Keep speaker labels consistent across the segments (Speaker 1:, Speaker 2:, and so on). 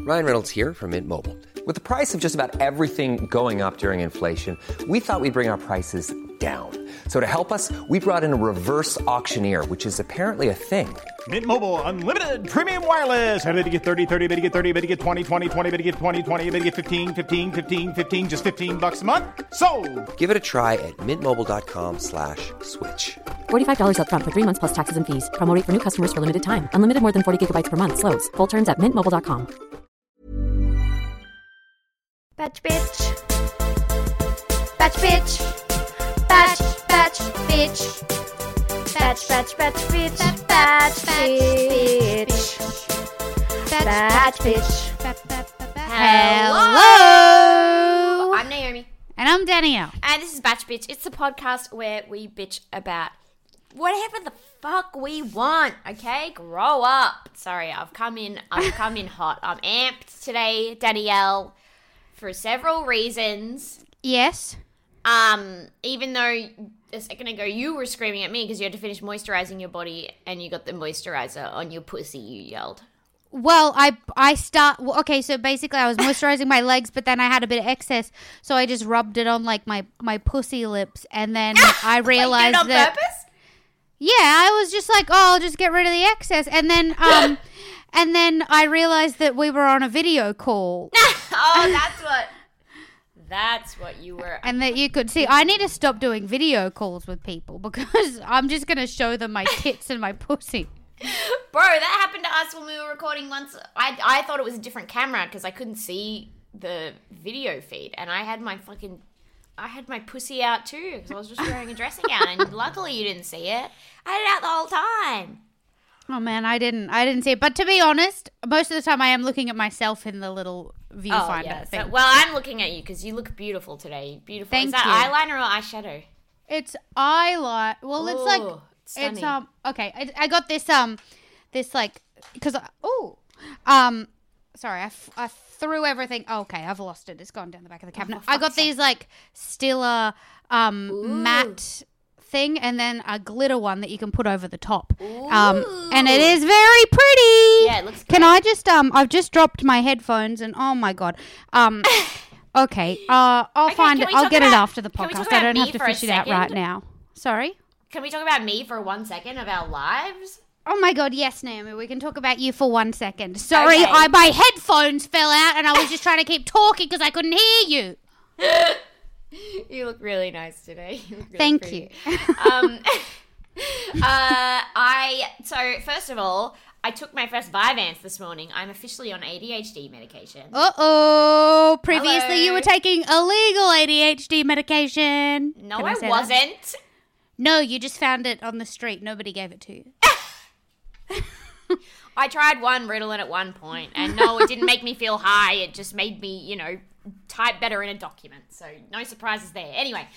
Speaker 1: Ryan Reynolds here from Mint Mobile. With the price of just about everything going up during inflation, we thought we'd bring our prices down. So to help us, we brought in a reverse auctioneer, which is apparently a thing.
Speaker 2: Mint Mobile Unlimited Premium Wireless. How to get 30, 30, bit to get 30, bit to get 20, 20, 20, bit to get 20, 20, bit to get 15, 15, 15, 15, just $15 a month? Sold!
Speaker 1: Give it a try at mintmobile.com/switch.
Speaker 3: $45 up front for 3 months plus taxes and fees. Promo rate for new customers for limited time. Unlimited more than 40 gigabytes per month. Slows full terms at mintmobile.com.
Speaker 4: Batch bitch. Batch bitch. Batch, batch, bitch. Batch, batch, batch, bitch. Batch, bitch. Batch, bitch.
Speaker 5: Hello!
Speaker 4: I'm Naomi.
Speaker 5: And I'm Danielle.
Speaker 4: And this is Batch Bitch. It's the podcast where we bitch about whatever the fuck we want, okay? Grow up. Sorry, I've come in hot. I'm amped today, Danielle, for several reasons.
Speaker 5: Yes.
Speaker 4: Even though a second ago you were screaming at me because you had to finish moisturizing your body and you got the moisturizer on your pussy, you yelled.
Speaker 5: Well, okay, so basically I was moisturizing my legs, but then I had a bit of excess, so I just rubbed it on like my pussy lips, and then I realized
Speaker 4: you did it on purpose?
Speaker 5: Yeah, I was just like, oh, I'll just get rid of the excess, and then and then I realized that we were on a video call.
Speaker 4: Oh, that's what you were.
Speaker 5: And that you could see. I need to stop doing video calls with people because I'm just going to show them my tits and my pussy.
Speaker 4: Bro, that happened to us when we were recording once. I thought it was a different camera because I couldn't see the video feed, and I had my pussy out too because I was just wearing a dressing gown, and luckily you didn't see it. I had it out the whole time.
Speaker 5: Oh man, I didn't see it. But to be honest, most of the time I am looking at myself in the little viewfinder thing.
Speaker 4: So, well, I'm looking at you because you look beautiful today. Beautiful.
Speaker 5: Thank
Speaker 4: Is that
Speaker 5: you.
Speaker 4: eyeliner or eyeshadow?
Speaker 5: It's eyeliner. Well, it's like
Speaker 4: stunning.
Speaker 5: it's okay. I got this like because sorry, I threw everything. Oh, okay, I've lost it. It's gone down the back of the cabinet. I got these like Stila matte thing, and then a glitter one that you can put over the top. And it is very pretty.
Speaker 4: Yeah, it looks great.
Speaker 5: Can I just I've just dropped my headphones, and oh my god. Okay. I'll get it after the podcast. I don't have to fish it out right now. Sorry?
Speaker 4: Can we talk about me for 1 second of our lives?
Speaker 5: Oh my god, yes, Naomi. We can talk about you for 1 second. Sorry,
Speaker 4: Okay.
Speaker 5: my headphones fell out and I was just trying to keep talking because I couldn't hear you.
Speaker 4: You look really nice today. You look really
Speaker 5: Thank
Speaker 4: pretty.
Speaker 5: you.
Speaker 4: So first of all, I took my first Vyvanse this morning. I'm officially on ADHD medication.
Speaker 5: Uh-oh. Previously
Speaker 4: Hello.
Speaker 5: you were taking illegal ADHD medication.
Speaker 4: No,
Speaker 5: Can
Speaker 4: I
Speaker 5: say that?
Speaker 4: wasn't.
Speaker 5: No, you just found it on the street. Nobody gave it to you.
Speaker 4: I tried one Ritalin at one point, and no, it didn't make me feel high. It just made me, type better in a document. So no surprises there. Anyway,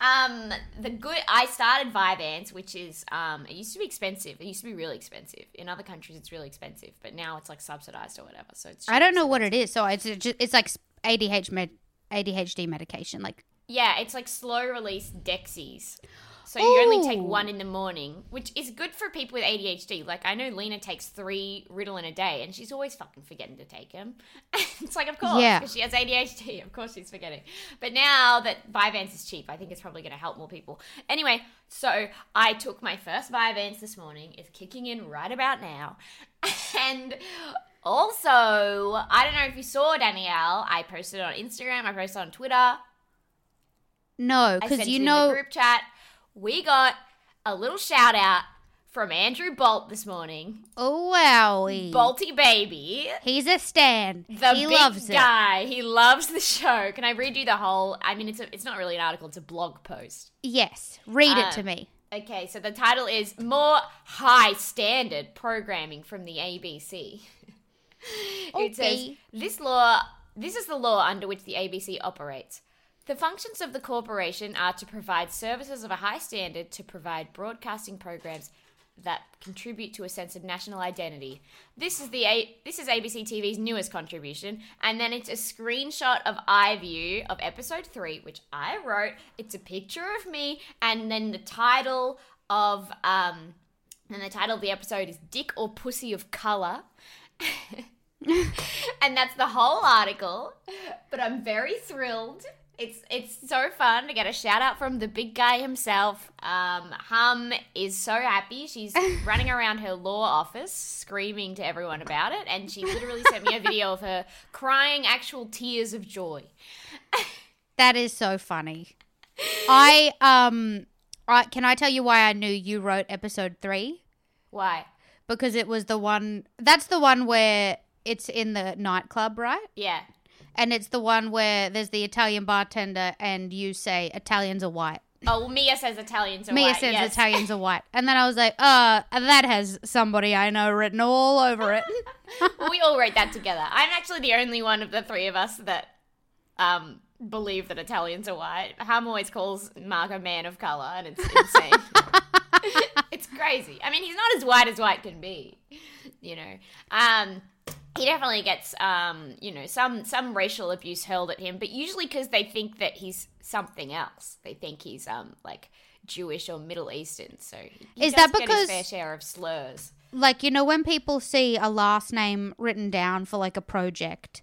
Speaker 4: I started Vyvanse, which is it used to be expensive. It used to be really expensive. In other countries, it's really expensive, but now it's like subsidized or whatever. So it's.
Speaker 5: I don't know what it is. So it's like ADHD medication, like.
Speaker 4: Yeah, it's like slow release Dexies. So you only take one in the morning, which is good for people with ADHD. Like, I know Lena takes 3 Ritalin a day, and she's always fucking forgetting to take them. It's like, of course, because she has ADHD. Of course she's forgetting. But now that Vyvanse is cheap, I think it's probably going to help more people. Anyway, so I took my first Vyvanse this morning. It's kicking in right about now. And also, I don't know if you saw, Danielle, I posted it on Instagram. I posted it on Twitter.
Speaker 5: No,
Speaker 4: I
Speaker 5: because
Speaker 4: sent
Speaker 5: you
Speaker 4: it in
Speaker 5: know.
Speaker 4: the group chat. We got a little shout out from Andrew Bolt this morning.
Speaker 5: Oh, wowie.
Speaker 4: Bolty baby.
Speaker 5: He's a stan.
Speaker 4: He
Speaker 5: big
Speaker 4: loves
Speaker 5: it.
Speaker 4: guy. He loves the show. Can I read you the whole? I mean, it's not really an article. It's a blog post.
Speaker 5: Yes. Read it to me.
Speaker 4: Okay, so the title is More High Standard Programming from the ABC. It says, this is the law under which the ABC operates. The functions of the corporation are to provide services of a high standard, to provide broadcasting programs that contribute to a sense of national identity. This is ABC TV's newest contribution, and then it's a screenshot of iView of episode 3, which I wrote. It's a picture of me, and then the title of the episode is Dick or Pussy of Color. And that's the whole article. But I'm very thrilled. It's so fun to get a shout out from the big guy himself. Hum is so happy. She's running around her law office screaming to everyone about it, and she literally sent me a video of her crying actual tears of joy.
Speaker 5: That is so funny. Can I tell you why I knew you wrote episode 3?
Speaker 4: Why?
Speaker 5: Because it was the one. That's the one where it's in the nightclub, right?
Speaker 4: Yeah.
Speaker 5: And it's the one where there's the Italian bartender and you say Italians are white.
Speaker 4: Oh, well, Mia says Italians are
Speaker 5: Mia
Speaker 4: white.
Speaker 5: says
Speaker 4: yes.
Speaker 5: Italians are white. And then I was like, that has somebody I know written all over it.
Speaker 4: Well, we all wrote that together. I'm actually the only one of the three of us that believe that Italians are white. Hum always calls Mark a man of colour, and it's insane. It's crazy. I mean, he's not as white can be, you know. He definitely gets, some racial abuse hurled at him, but usually because they think that he's something else. They think he's, Jewish or Middle Eastern, so he
Speaker 5: Is
Speaker 4: does
Speaker 5: that
Speaker 4: get his
Speaker 5: because,
Speaker 4: fair share of slurs.
Speaker 5: like, you know, when people see a last name written down for, like, a project,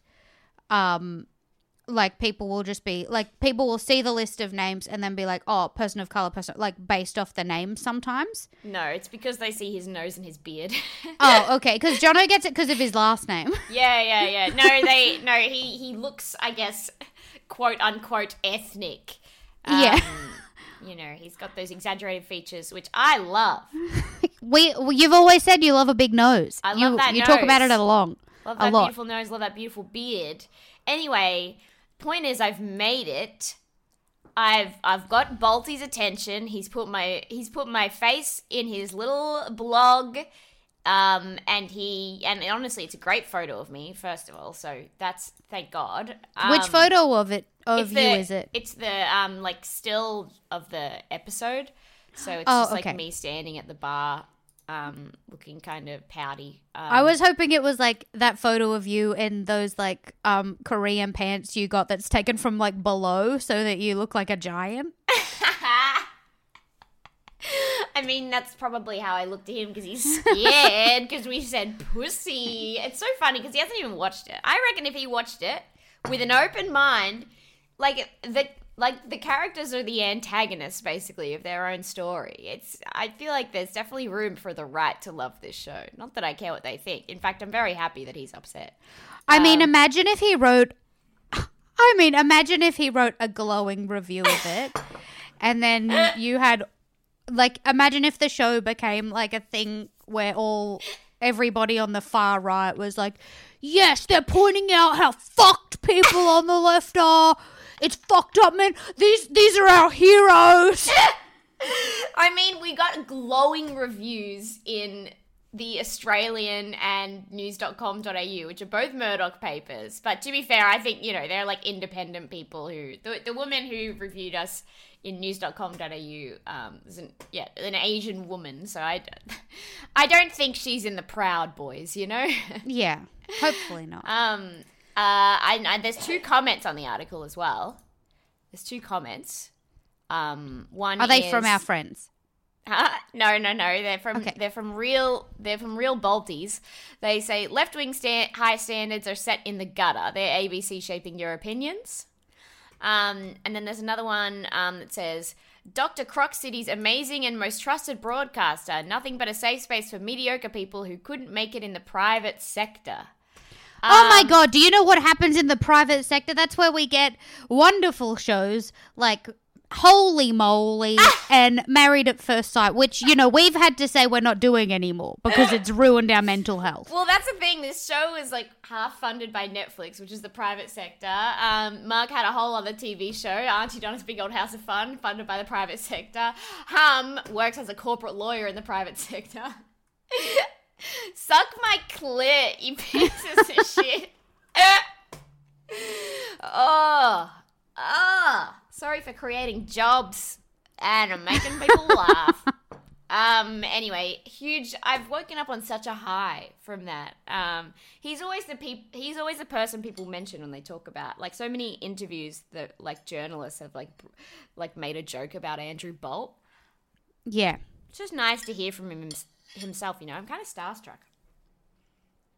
Speaker 5: like, people will just be, like, people will see the list of names and then be like, oh, person of colour, like, based off the name sometimes.
Speaker 4: No, it's because they see his nose and his beard.
Speaker 5: Oh, okay, because Jono gets it because of his last name.
Speaker 4: Yeah. No, he looks, I guess, quote unquote ethnic.
Speaker 5: Yeah.
Speaker 4: You know, he's got those exaggerated features, which I love.
Speaker 5: You've always said you love a big nose.
Speaker 4: I love that
Speaker 5: You
Speaker 4: nose.
Speaker 5: talk about it a lot.
Speaker 4: Love that beautiful nose, love that beautiful beard. Anyway, point is I've made it. I've got Balti's attention. He's put my face in his little blog. And honestly, it's a great photo of me, first of all, so that's, thank God.
Speaker 5: Which photo of you is it?
Speaker 4: It's the, still of the episode, so it's just
Speaker 5: okay.
Speaker 4: like me standing at the bar, looking kind of pouty.
Speaker 5: I was hoping it was, like, that photo of you in those, like, Korean pants you got that's taken from, like, below so that you look like a giant.
Speaker 4: I mean, that's probably how I look to him because he's scared because we said pussy. It's so funny because he hasn't even watched it. I reckon if he watched it with an open mind, the characters are the antagonists basically of their own story. I feel like there's definitely room for the right to love this show. Not that I care what they think. In fact, I'm very happy that he's upset.
Speaker 5: I mean, imagine if he wrote a glowing review of it and then you had, like, imagine if the show became, like, a thing where everybody on the far right was like, yes, they're pointing out how fucked people on the left are. It's fucked up, man. These are our heroes.
Speaker 4: I mean, we got glowing reviews in The Australian and news.com.au, which are both Murdoch papers. But to be fair, I think, you know, they're like independent people who... The woman who reviewed us in news.com.au is an Asian woman, so I don't think she's in the Proud Boys, you know?
Speaker 5: Yeah, hopefully not.
Speaker 4: There's 2 comments on the article as well. There's 2 comments. One
Speaker 5: are they
Speaker 4: is,
Speaker 5: from our friends?
Speaker 4: No. They're from real Balties. They say left-wing high standards are set in the gutter. They're ABC shaping your opinions. And then there's another one that says, Dr. Croc City's amazing and most trusted broadcaster. Nothing but a safe space for mediocre people who couldn't make it in the private sector.
Speaker 5: Oh my God, do you know what happens in the private sector? That's where we get wonderful shows like Holy Moly and Married at First Sight, which, you know, we've had to say we're not doing anymore because it's ruined our mental health.
Speaker 4: Well, that's the thing. This show is like half funded by Netflix, which is the private sector. Mark had a whole other TV show, Auntie Donna's Big Old House of Fun, funded by the private sector. Hum works as a corporate lawyer in the private sector. Suck my clit, you pieces of shit. Sorry for creating jobs and making people laugh. Anyway, huge. I've woken up on such a high from that. He's always the person people mention when they talk about, like, so many interviews that, like, journalists have like made a joke about Andrew Bolt.
Speaker 5: Yeah.
Speaker 4: It's just nice to hear from himself, you know. I'm kind of starstruck.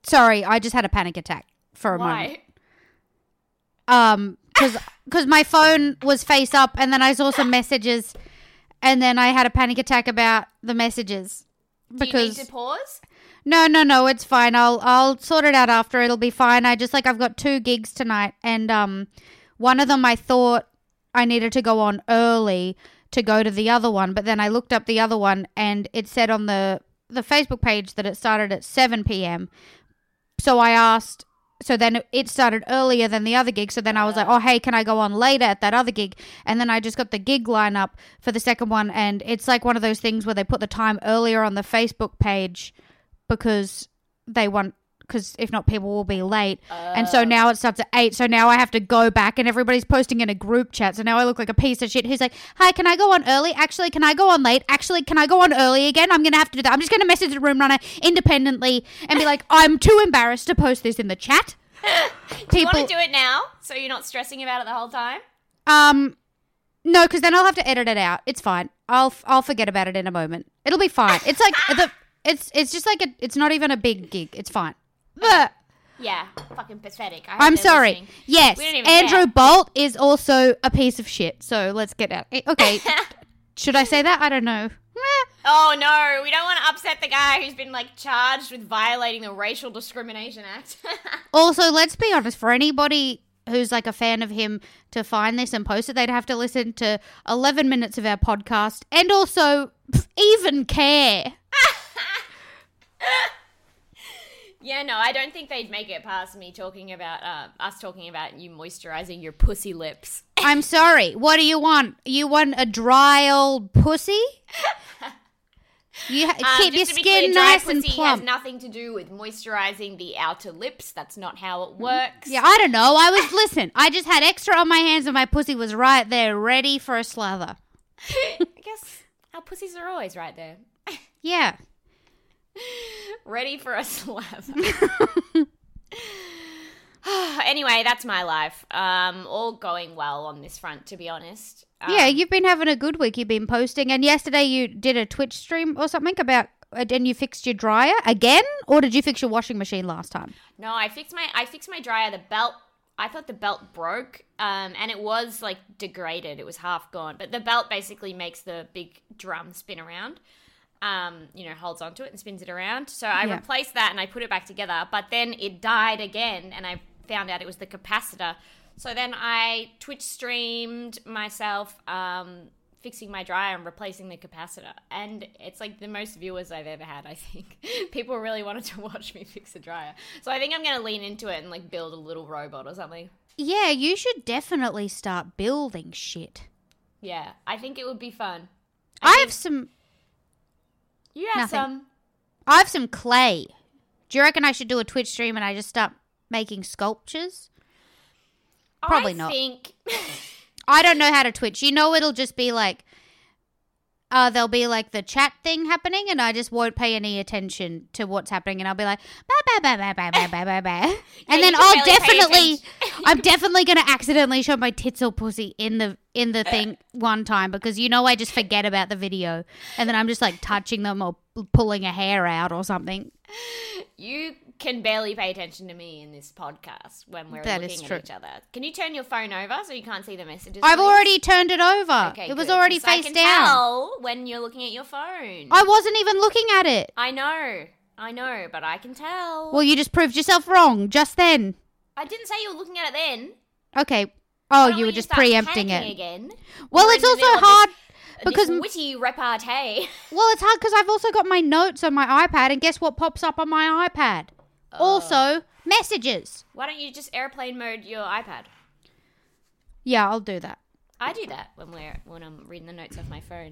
Speaker 5: Sorry, I just had a panic attack for a moment.
Speaker 4: Why?
Speaker 5: Because my phone was face up, and then I saw some messages, and then I had a panic attack about the messages.
Speaker 4: Do you need to pause?
Speaker 5: No, it's fine. I'll sort it out after. It'll be fine. I've got 2 gigs tonight, and one of them I thought I needed to go on early to go to the other one, but then I looked up the other one, and it said on the Facebook page that it started at 7 p.m. So I asked. So then it started earlier than the other gig. So then I was like, oh, hey, can I go on later at that other gig? And then I just got the gig lineup for the second one. And it's like one of those things where they put the time earlier on the Facebook page because if not, people will be late. And so now it starts at 8. So now I have to go back and everybody's posting in a group chat. So now I look like a piece of shit. He's like, hi, can I go on early? Actually, can I go on late? Actually, can I go on early again? I'm going to have to do that. I'm just going to message the room runner independently and be like, I'm too embarrassed to post this in the chat.
Speaker 4: Do you want to do it now so you're not stressing about it the whole time?
Speaker 5: No, because then I'll have to edit it out. It's fine. I'll forget about it in a moment. It'll be fine. It's like it's just like it's not even a big gig. It's fine.
Speaker 4: Yeah, fucking pathetic.
Speaker 5: I'm sorry.
Speaker 4: Listening.
Speaker 5: Yes, Andrew
Speaker 4: care.
Speaker 5: Bolt is also a piece of shit. So let's get out. Okay, should I say that? I don't know.
Speaker 4: Oh no, we don't want to upset the guy who's been charged with violating the Racial Discrimination Act.
Speaker 5: Also, let's be honest. For anybody who's a fan of him to find this and post it, they'd have to listen to 11 minutes of our podcast and also even care.
Speaker 4: Yeah, no, I don't think they'd make it past me talking about us talking about you moisturizing your pussy lips.
Speaker 5: I'm sorry. What do you want? You want a dry old pussy? You keep your skin nice and plump.
Speaker 4: Has nothing to do with moisturizing the outer lips. That's not how it works.
Speaker 5: Yeah, I don't know. Listen, I just had extra on my hands and my pussy was right there, ready for a slather.
Speaker 4: I guess our pussies are always right there.
Speaker 5: Yeah.
Speaker 4: Ready for a slather. Anyway, that's my life. All going well on this front, to be honest.
Speaker 5: Yeah, you've been having a good week. You've been posting, and yesterday you did a Twitch stream or something about, and you fixed your dryer again, or did you fix your washing machine last time?
Speaker 4: No, I fixed my dryer. The belt, I thought the belt broke, and it was degraded. It was half gone, but the belt basically makes the big drum spin around. Holds onto it and spins it around. So I replaced that and I put it back together, but then it died again and I found out it was the capacitor. So then I Twitch streamed myself fixing my dryer and replacing the capacitor. And it's the most viewers I've ever had, I think. People really wanted to watch me fix a dryer. So I think I'm going to lean into it and build a little robot or something.
Speaker 5: Yeah, you should definitely start building shit.
Speaker 4: Yeah, I think it would be fun.
Speaker 5: I have some...
Speaker 4: You have some.
Speaker 5: I have some clay. Do you reckon I should do a Twitch stream and I just start making sculptures? Probably not. I don't know how to Twitch. It'll just be there'll be the chat thing happening and I just won't pay any attention to what's happening and I'll be like, bye, bye, bye, bye, bye, bye, bye, bye. And then I'm definitely going to accidentally show my tits or pussy in the thing one time because I just forget about the video and then I'm just touching them or pulling a hair out or something.
Speaker 4: You can barely pay attention to me in this podcast when we're looking at each other. Can you turn your phone over so you can't see the messages?
Speaker 5: I've already turned it over. Okay, it was already face down. I can
Speaker 4: tell when you're looking at your phone.
Speaker 5: I wasn't even looking at it.
Speaker 4: I know, but I can tell.
Speaker 5: Well, you just proved yourself wrong just then.
Speaker 4: I didn't say you were looking at it then.
Speaker 5: Okay. Oh, you were just preempting it.
Speaker 4: Again.
Speaker 5: Well, it's also hard because
Speaker 4: witty repartee.
Speaker 5: Well, it's hard because I've also got my notes on my iPad, and guess what pops up on my iPad? Also, messages.
Speaker 4: Why don't you just airplane mode your iPad?
Speaker 5: Yeah, I'll do that.
Speaker 4: I do that when I'm reading the notes off my phone.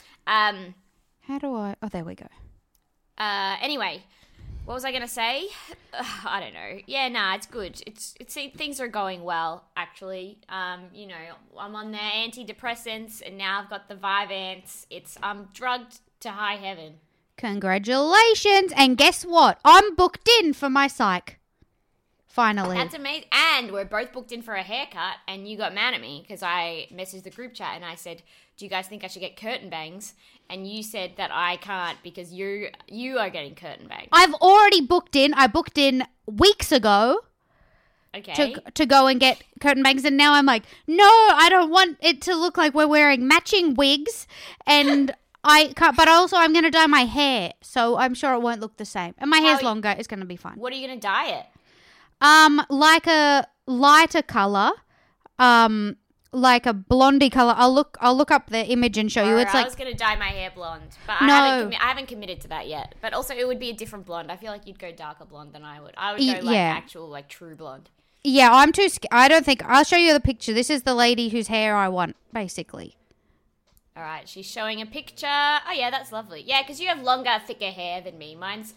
Speaker 5: How do I? Oh, there we go.
Speaker 4: Anyway, what was I gonna say? I don't know. Yeah, nah, it's good. It's things are going well actually. I'm on the antidepressants and now I've got the Vyvanse. I'm drugged to high heaven.
Speaker 5: Congratulations! And guess what? I'm booked in for my psych. Finally.
Speaker 4: That's amazing. And we're both booked in for a haircut, and you got mad at me because I messaged the group chat and I said, do you guys think I should get curtain bangs? And you said that I can't because you are getting curtain bangs.
Speaker 5: I've already booked in. I booked in weeks ago.
Speaker 4: Okay.
Speaker 5: To go and get curtain bangs, and now I'm like, no, I don't want it to look like we're wearing matching wigs, and I can't, but also I'm going to dye my hair, so I'm sure it won't look the same. And my hair's longer, it's going to be fine.
Speaker 4: What are you going to dye it?
Speaker 5: Like a lighter color, like a blondie color. I'll look up the image and show you. It's
Speaker 4: I
Speaker 5: like
Speaker 4: was going to dye my hair blonde, but
Speaker 5: No.
Speaker 4: I haven't committed to that yet. But also, it would be a different blonde. I feel like you'd go darker blonde than I would. I would go like actual, like true blonde.
Speaker 5: Yeah, I'm too scared. I don't think I'll show you the picture. This is the lady whose hair I want, basically.
Speaker 4: All right, she's showing a picture. Oh yeah, that's lovely. Yeah, because you have longer, thicker hair than me. Mine's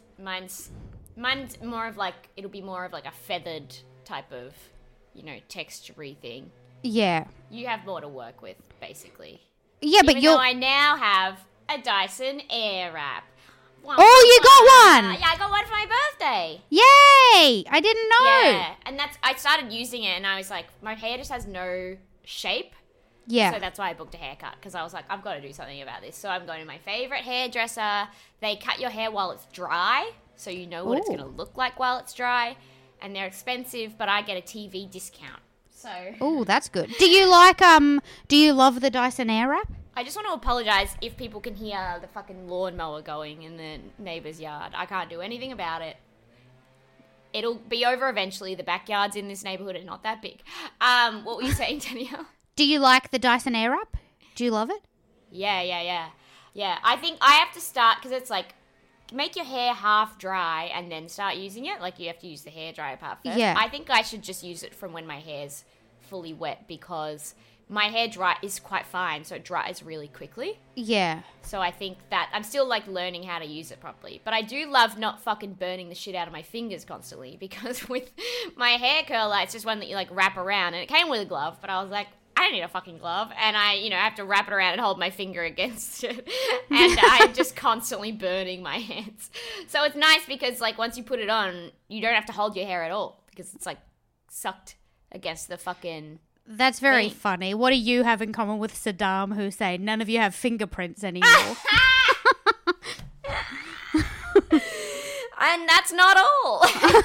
Speaker 4: more of like, it'll be more of like a feathered type of, texture-y thing.
Speaker 5: Yeah.
Speaker 4: You have more to work with, basically.
Speaker 5: Yeah, but
Speaker 4: Even though I now have a Dyson Airwrap.
Speaker 5: Oh, you got one!
Speaker 4: Yeah, I got one for my birthday.
Speaker 5: Yay! I didn't know.
Speaker 4: Yeah, and I started using it, and I was like, my hair just has no shape.
Speaker 5: Yeah.
Speaker 4: So that's why I booked a haircut, because I was like, I've got to do something about this. So I'm going to my favorite hairdresser. They cut your hair while it's dry, so you know what it's going to look like while it's dry. And they're expensive, but I get a TV discount. So.
Speaker 5: Oh, that's good. Do you love the Dyson Airwrap?
Speaker 4: I just want to apologize if people can hear the fucking lawnmower going in the neighbour's yard. I can't do anything about it. It'll be over eventually. The backyards in this neighbourhood are not that big. What were you saying, Danielle?
Speaker 5: Do you like the Dyson Airwrap? Do you love it?
Speaker 4: Yeah. I think I have to start, because it's like, make your hair half dry and then start using it. Like, you have to use the hairdryer part first.
Speaker 5: Yeah.
Speaker 4: I think I should just use it from when my hair's fully wet, because my hair is quite fine, so it dries really quickly.
Speaker 5: Yeah.
Speaker 4: So I think that I'm still like learning how to use it properly. But I do love not fucking burning the shit out of my fingers constantly, because with my hair curler, it's just one that you like wrap around, and it came with a glove, but I was like, I don't need a fucking glove, and I have to wrap it around and hold my finger against it, and I'm just constantly burning my hands. So it's nice because like once you put it on, you don't have to hold your hair at all, because it's like sucked against the fucking...
Speaker 5: That's very funny. What do you have in common with Saddam Hussein? None of you have fingerprints anymore.
Speaker 4: And that's not all.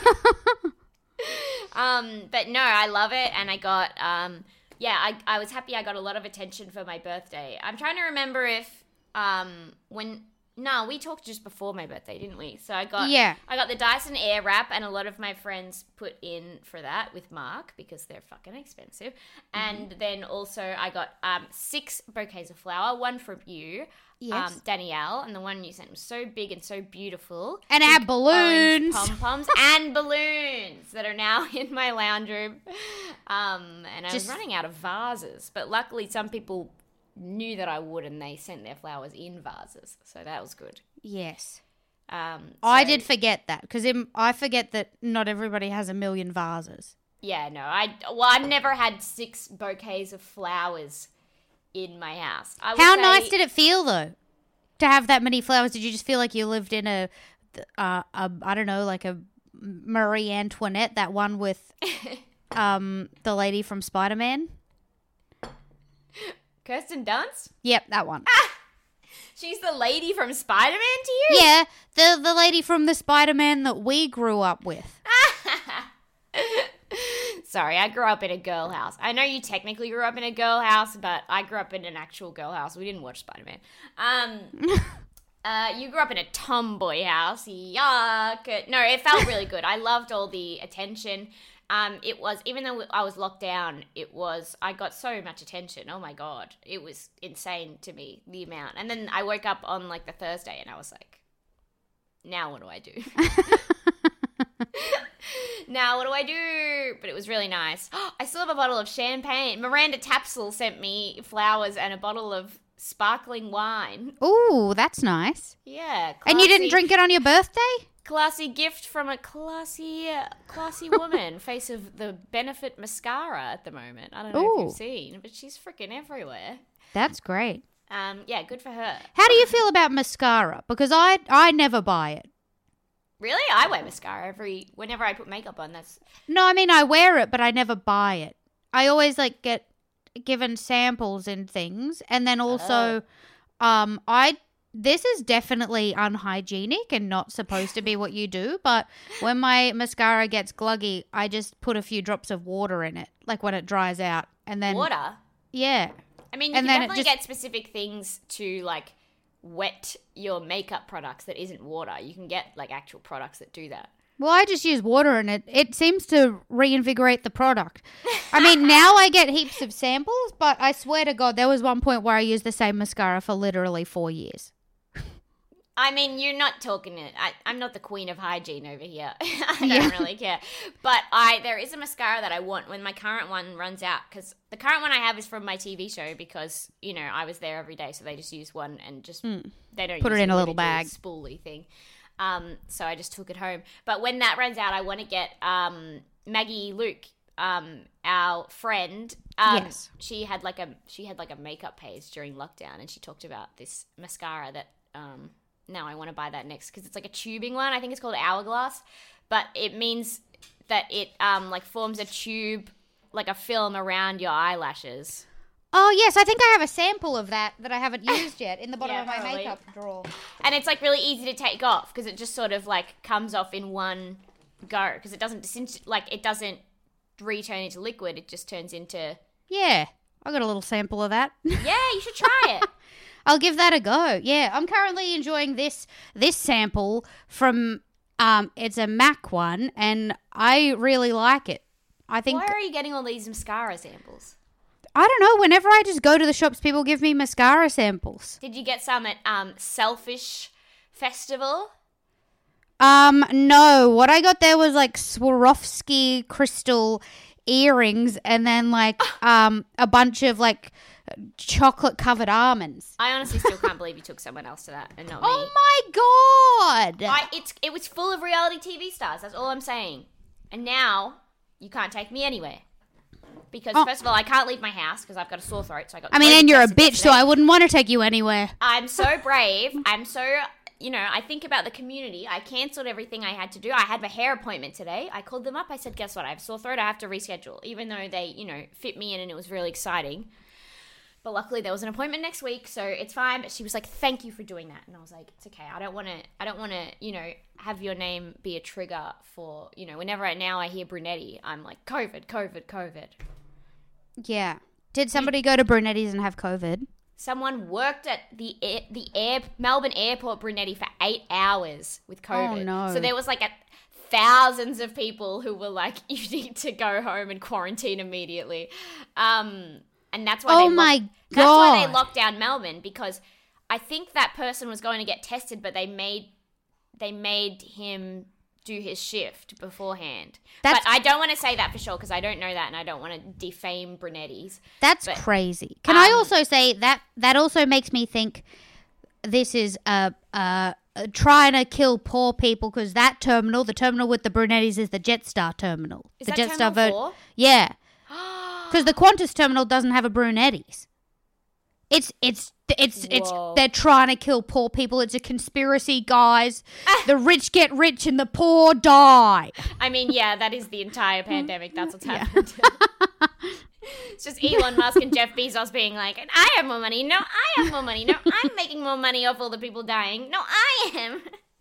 Speaker 4: But no, I love it, and I got I was happy I got a lot of attention for my birthday. I'm trying to remember if we talked just before my birthday, didn't we? So I got the Dyson Airwrap, and a lot of my friends put in for that with Mark, because they're fucking expensive. And then also I got 6 bouquets of flower, one from you, Danielle, and the one you sent was so big and so beautiful.
Speaker 5: And I had balloons.
Speaker 4: Pom-poms and balloons that are now in my lounge room. And I was running out of vases, but luckily some people knew that I would, and they sent their flowers in vases, so that was good.
Speaker 5: Yes. I did forget that, because I forget that not everybody has a million vases.
Speaker 4: Yeah, no, I've never had 6 bouquets of flowers in my house.
Speaker 5: How nice did it feel though, to have that many flowers? Did you just feel like you lived in a I don't know, like a Marie Antoinette, that one with the lady from Spider-Man?
Speaker 4: Kirsten Dunst?
Speaker 5: Yep, that one.
Speaker 4: She's the lady from Spider-Man to you?
Speaker 5: Yeah, the lady from the Spider-Man that we grew up with.
Speaker 4: Sorry, I grew up in a girl house. I know you technically grew up in a girl house, but I grew up in an actual girl house. We didn't watch Spider-Man. You grew up in a tomboy house. Yuck. No, it felt really good. I loved all the attention. It was, even though I was locked down, I got so much attention. Oh my God. It was insane to me, the amount. And then I woke up on like the Thursday and I was like, now what do I do? Now what do I do? But it was really nice. I still have a bottle of champagne. Miranda Tapsell sent me flowers and a bottle of sparkling wine.
Speaker 5: Ooh, that's nice.
Speaker 4: Yeah. Classy.
Speaker 5: And you didn't drink it on your birthday?
Speaker 4: Classy gift from a classy woman. Face of the Benefit mascara at the moment. I don't know if you've seen, but she's freaking everywhere.
Speaker 5: That's great.
Speaker 4: Yeah, good for her.
Speaker 5: How do you feel about mascara? Because I never buy it.
Speaker 4: Really? I wear mascara whenever I put makeup on.
Speaker 5: No, I mean, I wear it, but I never buy it. I always like get given samples and things. And then also, this is definitely unhygienic and not supposed to be what you do. But when my mascara gets gluggy, I just put a few drops of water in it, like when it dries out. And then
Speaker 4: water?
Speaker 5: Yeah.
Speaker 4: I mean, you can definitely get specific things to, like, wet your makeup products that isn't water. You can get, like, actual products that do that.
Speaker 5: Well, I just use water and it seems to reinvigorate the product. I mean, now I get heaps of samples, but I swear to God, there was one point where I used the same mascara for literally 4 years.
Speaker 4: I mean, you're not talking it. I'm not the queen of hygiene over here. I don't really care. But there is a mascara that I want when my current one runs out, because the current one I have is from my TV show because, you know, I was there every day, so they just use one and just they don't
Speaker 5: put it in a little bag,
Speaker 4: spoolie thing. So I just took it home. But when that runs out, I want to get Maggie Luke, our friend.
Speaker 5: Yes.
Speaker 4: She had like a makeup page during lockdown, and she talked about this mascara that now I want to buy that next because it's like a tubing one. I think it's called Hourglass, but it means that it like forms a tube, like a film around your eyelashes.
Speaker 5: Oh, yes. I think I have a sample of that I haven't used yet in the bottom of my makeup drawer.
Speaker 4: And it's like really easy to take off because it just sort of like comes off in one go because it doesn't it doesn't return into liquid. It just turns into...
Speaker 5: Yeah. I got a little sample of that.
Speaker 4: Yeah, you should try it.
Speaker 5: I'll give that a go. Yeah, I'm currently enjoying this sample from it's a MAC one, and I really like it. I think.
Speaker 4: Why are you getting all these mascara samples?
Speaker 5: I don't know. Whenever I just go to the shops, people give me mascara samples.
Speaker 4: Did you get some at Selfish Festival?
Speaker 5: No. What I got there was like Swarovski crystal earrings, and then like a bunch of like chocolate covered almonds.
Speaker 4: I honestly still can't believe you took someone else to that and not me.
Speaker 5: Oh my God.
Speaker 4: It was full of reality TV stars. That's all I'm saying. And now you can't take me anywhere. Because first of all, I can't leave my house because I've got a sore throat. So
Speaker 5: and you're a bitch, so I wouldn't want to take you anywhere.
Speaker 4: I'm so brave. I'm so, I think about the community. I cancelled everything I had to do. I had my hair appointment today. I called them up. I said, guess what? I have a sore throat. I have to reschedule. Even though they, fit me in and it was really exciting. But luckily there was an appointment next week, so it's fine. But she was like, thank you for doing that. And I was like, it's okay. I don't want to, have your name be a trigger for, whenever now I hear Brunetti, I'm like, COVID.
Speaker 5: Yeah. Did somebody go to Brunetti's and have COVID?
Speaker 4: Someone worked at the Melbourne airport, Brunetti, for 8 hours with COVID.
Speaker 5: Oh, no.
Speaker 4: So there was like thousands of people who were like, you need to go home and quarantine immediately. And that's why that's why they locked down Melbourne, because I think that person was going to get tested, but they made him do his shift beforehand. But I don't want to say that for sure because I don't know that and I don't want to defame Brunetti's.
Speaker 5: That's crazy. Can I also say that also makes me think this is trying to kill poor people, because the terminal with the Brunetti's is the Jetstar terminal.
Speaker 4: Is that Terminal 4?
Speaker 5: Yeah. Because the Qantas terminal doesn't have a Brunetti's. It's they're trying to kill poor people. It's a conspiracy, guys. The rich get rich and the poor die.
Speaker 4: I mean, yeah, that is the entire pandemic. That's what's happened. It's just Elon Musk and Jeff Bezos being like, I have more money. No, I have more money. No, I'm making more money off all the people dying. No, I am.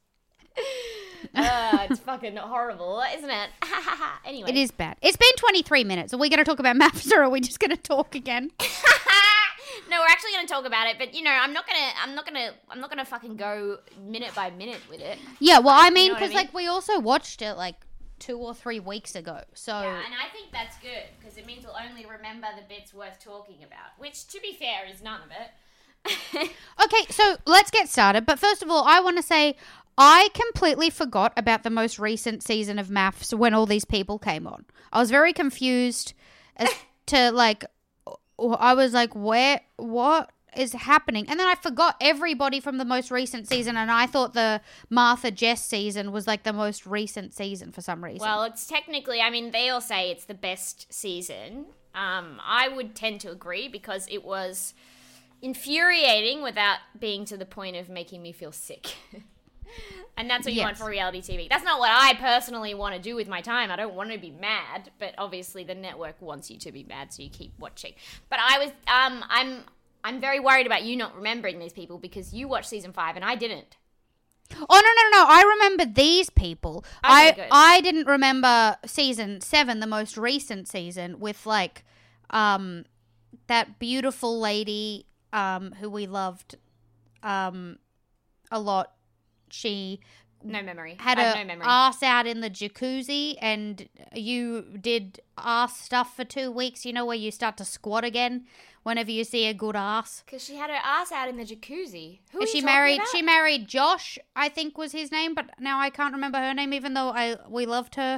Speaker 4: It's fucking horrible, isn't it? Anyway.
Speaker 5: It is bad. It's been 23 minutes. Are we going to talk about maths or are we just going to talk again?
Speaker 4: No, we're actually going to talk about it, but I'm not going to fucking go minute by minute with it.
Speaker 5: Yeah, well, I mean, because like we also watched it like 2 or 3 weeks ago. So
Speaker 4: yeah, and I think that's good because it means we'll only remember the bits worth talking about, which to be fair is none of it.
Speaker 5: Okay, so let's get started. But first of all, I want to say I completely forgot about the most recent season of Maths when all these people came on. I was very confused as to like, I was like, what is happening? And then I forgot everybody from the most recent season, and I thought the Martha Jess season was like the most recent season for some reason.
Speaker 4: Well, it's technically, I mean, they all say it's the best season. I would tend to agree because it was infuriating without being to the point of making me feel sick. And that's what you want for reality TV. That's not what I personally want to do with my time. I don't want to be mad, but obviously the network wants you to be mad, so you keep watching. But I was, I'm very worried about you not remembering these people because you watched season 5 and I didn't.
Speaker 5: Oh, no. I remember these people.
Speaker 4: Okay, good.
Speaker 5: I didn't remember season 7, the most recent season, with like that beautiful lady who we loved a lot. She
Speaker 4: no memory.
Speaker 5: Had
Speaker 4: no
Speaker 5: a
Speaker 4: memory.
Speaker 5: ass out in the jacuzzi, and you did ass stuff for 2 weeks. You know, where you start to squat again whenever you see a good ass.
Speaker 4: Because she had her ass out in the jacuzzi. Who are
Speaker 5: she
Speaker 4: you
Speaker 5: married?
Speaker 4: talking about?
Speaker 5: She married Josh, I think was his name, but now I can't remember her name. Even though we loved her.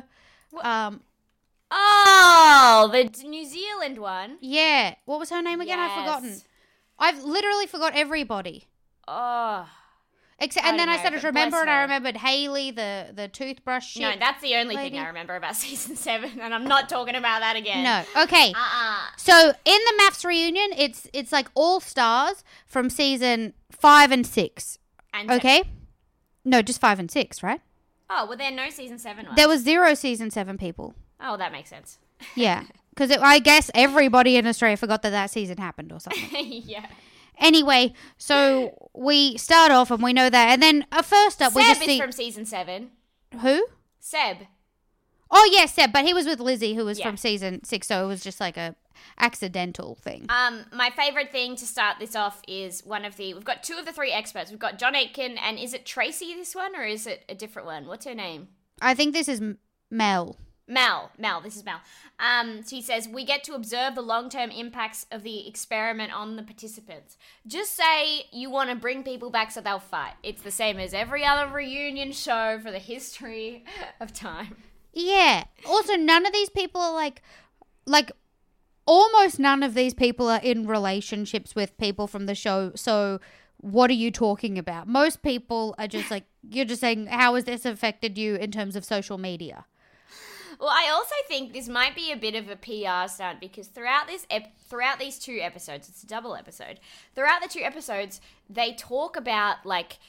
Speaker 4: Oh, the New Zealand one.
Speaker 5: Yeah. What was her name again?
Speaker 4: Yes.
Speaker 5: I've forgotten. I've literally forgot everybody.
Speaker 4: Oh.
Speaker 5: And then I started to remember, and I
Speaker 4: her.
Speaker 5: remembered Haley, the toothbrush shit.
Speaker 4: No, that's the only
Speaker 5: lady.
Speaker 4: thing I remember about season 7, and I'm not talking about that again.
Speaker 5: No. Okay. So in the Maths reunion, it's like all stars from season 5 and 6.
Speaker 4: And
Speaker 5: okay? No, just 5 and 6, right?
Speaker 4: Oh, well, there are no season 7 ones.
Speaker 5: There was 0 season 7 people.
Speaker 4: Oh, that makes sense.
Speaker 5: Yeah. Because I guess everybody in Australia forgot that season happened or something.
Speaker 4: Yeah.
Speaker 5: Anyway, so we start off and we know that. And then first up, we just
Speaker 4: Seb is
Speaker 5: see...
Speaker 4: from season 7.
Speaker 5: Who?
Speaker 4: Seb.
Speaker 5: Oh, yeah, Seb. But he was with Lizzie, who was
Speaker 4: Yeah.
Speaker 5: from season 6. So it was just like a accidental thing.
Speaker 4: My favourite thing to start this off is we've got 2 of the 3 experts. We've got John Aitken, and is it Tracy, this one, or is it a different one? What's her name?
Speaker 5: I think this is Mel.
Speaker 4: Mel, this is Mel. So he says, we get to observe the long-term impacts of the experiment on the participants. Just say you want to bring people back so they'll fight. It's the same as every other reunion show for the history of time.
Speaker 5: Yeah. Also, none of these people are like almost none of these people are in relationships with people from the show. So what are you talking about? Most people are just like, you're just saying, how has this affected you in terms of social media?
Speaker 4: Well, I also think this might be a bit of a PR stunt because throughout these 2 episodes, it's a double episode. Throughout the 2 episodes, they talk about like,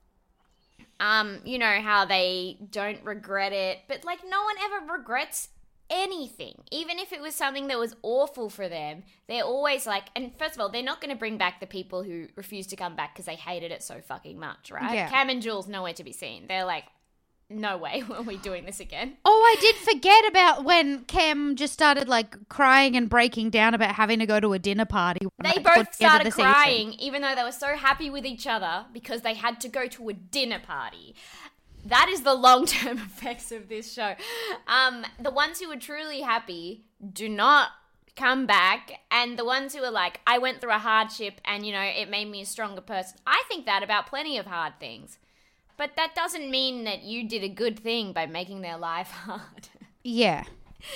Speaker 4: you know, how they don't regret it, but like no one ever regrets anything. Even if it was something that was awful for them, they're always like, and first of all, they're not going to bring back the people who refuse to come back because they hated it so fucking much, right?
Speaker 5: Yeah.
Speaker 4: Cam and Jules nowhere to be seen. They're like, no way are we doing this again.
Speaker 5: Oh, I did forget about when Cam just started like crying and breaking down about having to go to a dinner party.
Speaker 4: They both started crying even though they were so happy with each other because they had to go to a dinner party. That is the long-term effects of this show. The ones who are truly happy do not come back, and the ones who are like, I went through a hardship and, you know, it made me a stronger person. I think that about plenty of hard things. But that doesn't mean that you did a good thing by making their life hard.
Speaker 5: Yeah.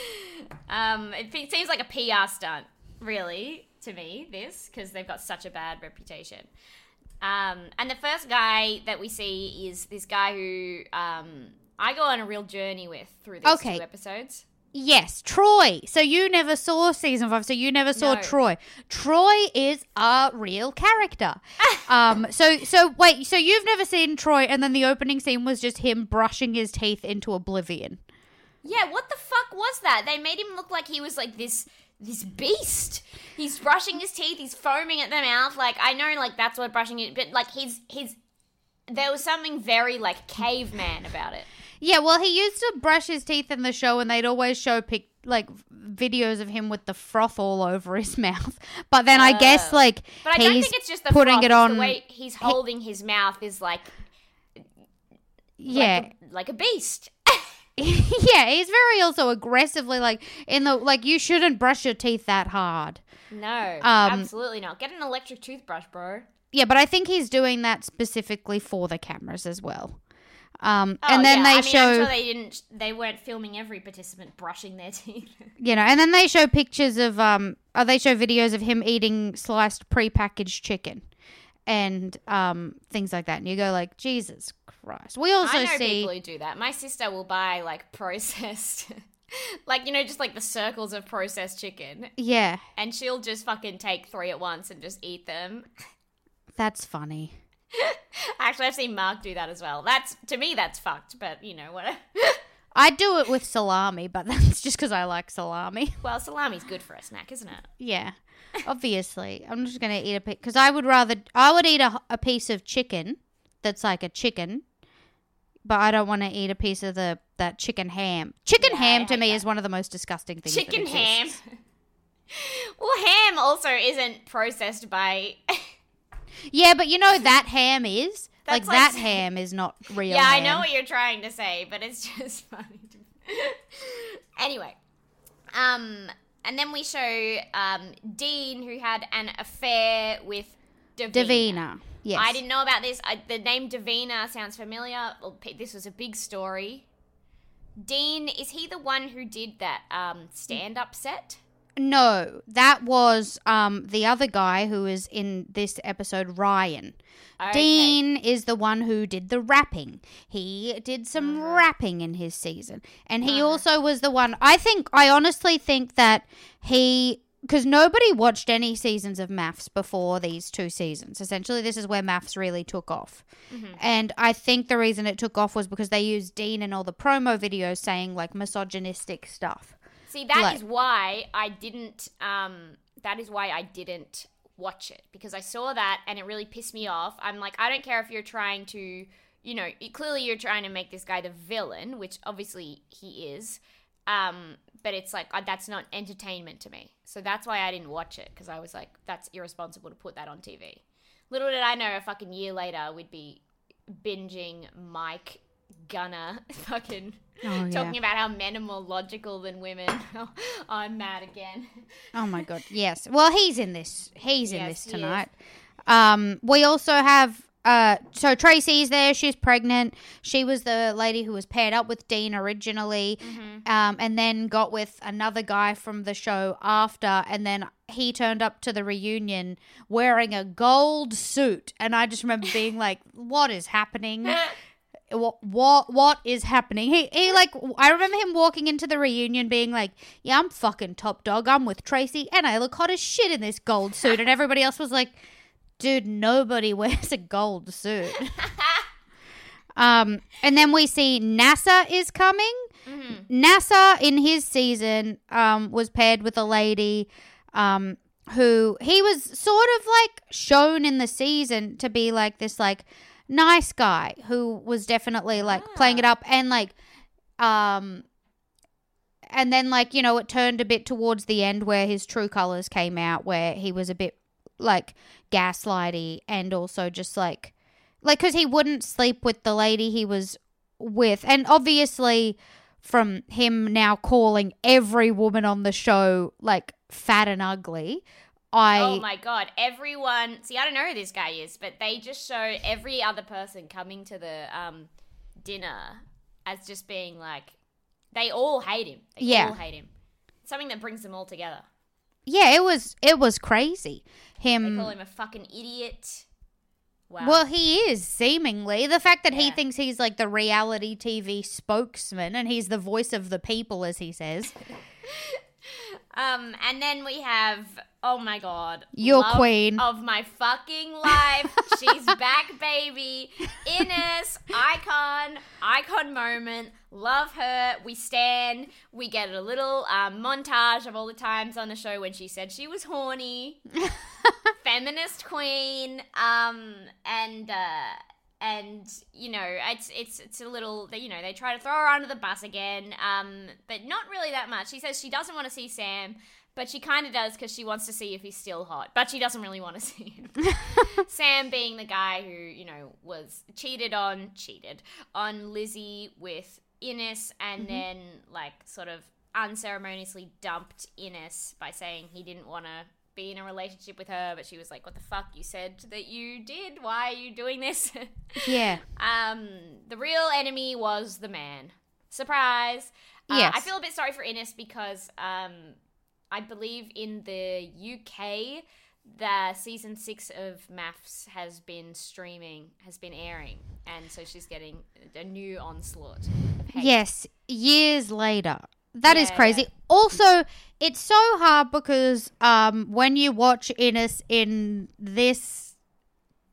Speaker 4: It seems like a PR stunt, really, to me, this, because they've got such a bad reputation. And the first guy that we see is this guy who I go on a real journey with through these 2 episodes.
Speaker 5: Yes, Troy. So you never saw season 5, so you never saw
Speaker 4: No.
Speaker 5: Troy. Troy is a real character. So wait, so you've never seen Troy, and then the opening scene was just him brushing his teeth into oblivion.
Speaker 4: Yeah, what the fuck was that? They made him look like he was like this beast. He's brushing his teeth, he's foaming at the mouth. Like, I know, like, that's what brushing it, but like there was something very like caveman about it.
Speaker 5: Yeah, well, he used to brush his teeth in the show, and they'd always show videos of him with the froth all over his mouth. But then I guess like
Speaker 4: but I don't
Speaker 5: he's
Speaker 4: think it's just the
Speaker 5: putting
Speaker 4: froth,
Speaker 5: it
Speaker 4: it's
Speaker 5: on.
Speaker 4: the way he's holding his mouth is like
Speaker 5: Yeah,
Speaker 4: like a beast.
Speaker 5: yeah, he's very also aggressively like in the like you shouldn't brush your teeth that hard.
Speaker 4: No, absolutely not. Get an electric toothbrush, bro.
Speaker 5: Yeah, but I think he's doing that specifically for the cameras as well. And
Speaker 4: Oh,
Speaker 5: then
Speaker 4: yeah.
Speaker 5: they
Speaker 4: I'm
Speaker 5: show,
Speaker 4: sure they weren't filming every participant brushing their teeth.
Speaker 5: you know, and then they show pictures of they show videos of him eating sliced prepackaged chicken and things like that. And you go like, Jesus Christ. We also
Speaker 4: I know
Speaker 5: see
Speaker 4: people who do that. My sister will buy like processed, like, you know, just like the circles of processed chicken,
Speaker 5: yeah,
Speaker 4: and she'll just fucking take 3 at once and just eat them.
Speaker 5: that's funny.
Speaker 4: Actually, I've seen Mark do that as well. To me, that's fucked, but, whatever.
Speaker 5: I do it with salami, but that's just because I like salami.
Speaker 4: Well, salami's good for a snack, isn't it?
Speaker 5: Yeah, obviously. I'm just going to eat a piece, because I would eat a piece of chicken that's like a chicken, but I don't want to eat a piece of that chicken ham. Chicken ham to me is one of the most disgusting things.
Speaker 4: Chicken ham? Well, ham also isn't processed by...
Speaker 5: Yeah, but that ham is. That ham is not real ham.
Speaker 4: I know what you're trying to say, but it's just funny. Anyway. And then we show Dean, who had an affair with Davina.
Speaker 5: Yes.
Speaker 4: I didn't know about this. The name Davina sounds familiar. Well, this was a big story. Dean, is he the one who did that stand-up set?
Speaker 5: No, that was the other guy who is in this episode, Ryan. Okay. Dean is the one who did the rapping. He did some rapping in his season. And he also was the one, I honestly think that because nobody watched any seasons of MAFS before these 2 seasons. Essentially, this is where MAFS really took off. Mm-hmm. And I think the reason it took off was because they used Dean in all the promo videos saying, misogynistic stuff.
Speaker 4: See, that is why I didn't. That is why I didn't watch it, because I saw that and it really pissed me off. I'm like, I don't care if you're trying to, clearly you're trying to make this guy the villain, which obviously he is. But it's like that's not entertainment to me. So that's why I didn't watch it, because I was like, that's irresponsible to put that on TV. Little did I know, a fucking year later we'd be binging Mike Gunner fucking talking about how men are more logical than women. I'm mad again.
Speaker 5: Oh my god, yes. Well, he's in this tonight. We also have so Tracy's there. She's pregnant. She was the lady who was paired up with Dean originally, and then got with another guy from the show after, and then he turned up to the reunion wearing a gold suit, and I just remember being like, what is happening? What is happening? He I remember him walking into the reunion being like, yeah, I'm fucking top dog. I'm with Tracy and I look hot as shit in this gold suit. And everybody else was like, dude, nobody wears a gold suit. And then we see NASA is coming. Mm-hmm. NASA in his season was paired with a lady who he was sort of shown in the season to be this nice guy who was definitely playing it up, and and then it turned a bit towards the end where his true colors came out, where he was a bit gaslighty, and also just because he wouldn't sleep with the lady he was with, and obviously from him now calling every woman on the show fat and ugly. Oh
Speaker 4: my god, everyone... See, I don't know who this guy is, but they just show every other person coming to the dinner as just being they all hate him. They all hate him. Something that brings them all together.
Speaker 5: Yeah, it was crazy.
Speaker 4: They call him a fucking idiot. Wow.
Speaker 5: Well, he is, seemingly. The fact that he thinks he's the reality TV spokesman and he's the voice of the people, as he says.
Speaker 4: And then we have, oh my god,
Speaker 5: your queen
Speaker 4: of my fucking life. She's back, baby. Ines, icon moment. Love her. We stand. We get a little montage of all the times on the show when she said she was horny. Feminist queen. And it's a little, they try to throw her under the bus again, but not really that much. She says she doesn't want to see Sam, but she kind of does because she wants to see if he's still hot, but she doesn't really want to see him. Sam being the guy who, was cheated on Lizzie with Ines, and then sort of unceremoniously dumped Ines by saying he didn't want to be in a relationship with her, but she was like, what the fuck, you said that you did, why are you doing this?
Speaker 5: Yeah.
Speaker 4: The real enemy was the man. Surprise.
Speaker 5: Yes.
Speaker 4: I feel a bit sorry for Ines because I believe in the UK the season 6 of MAFS has been airing, and so she's getting a new onslaught of hate.
Speaker 5: Yes, years later. That is crazy. Yeah. Also, it's so hard because when you watch Ines in this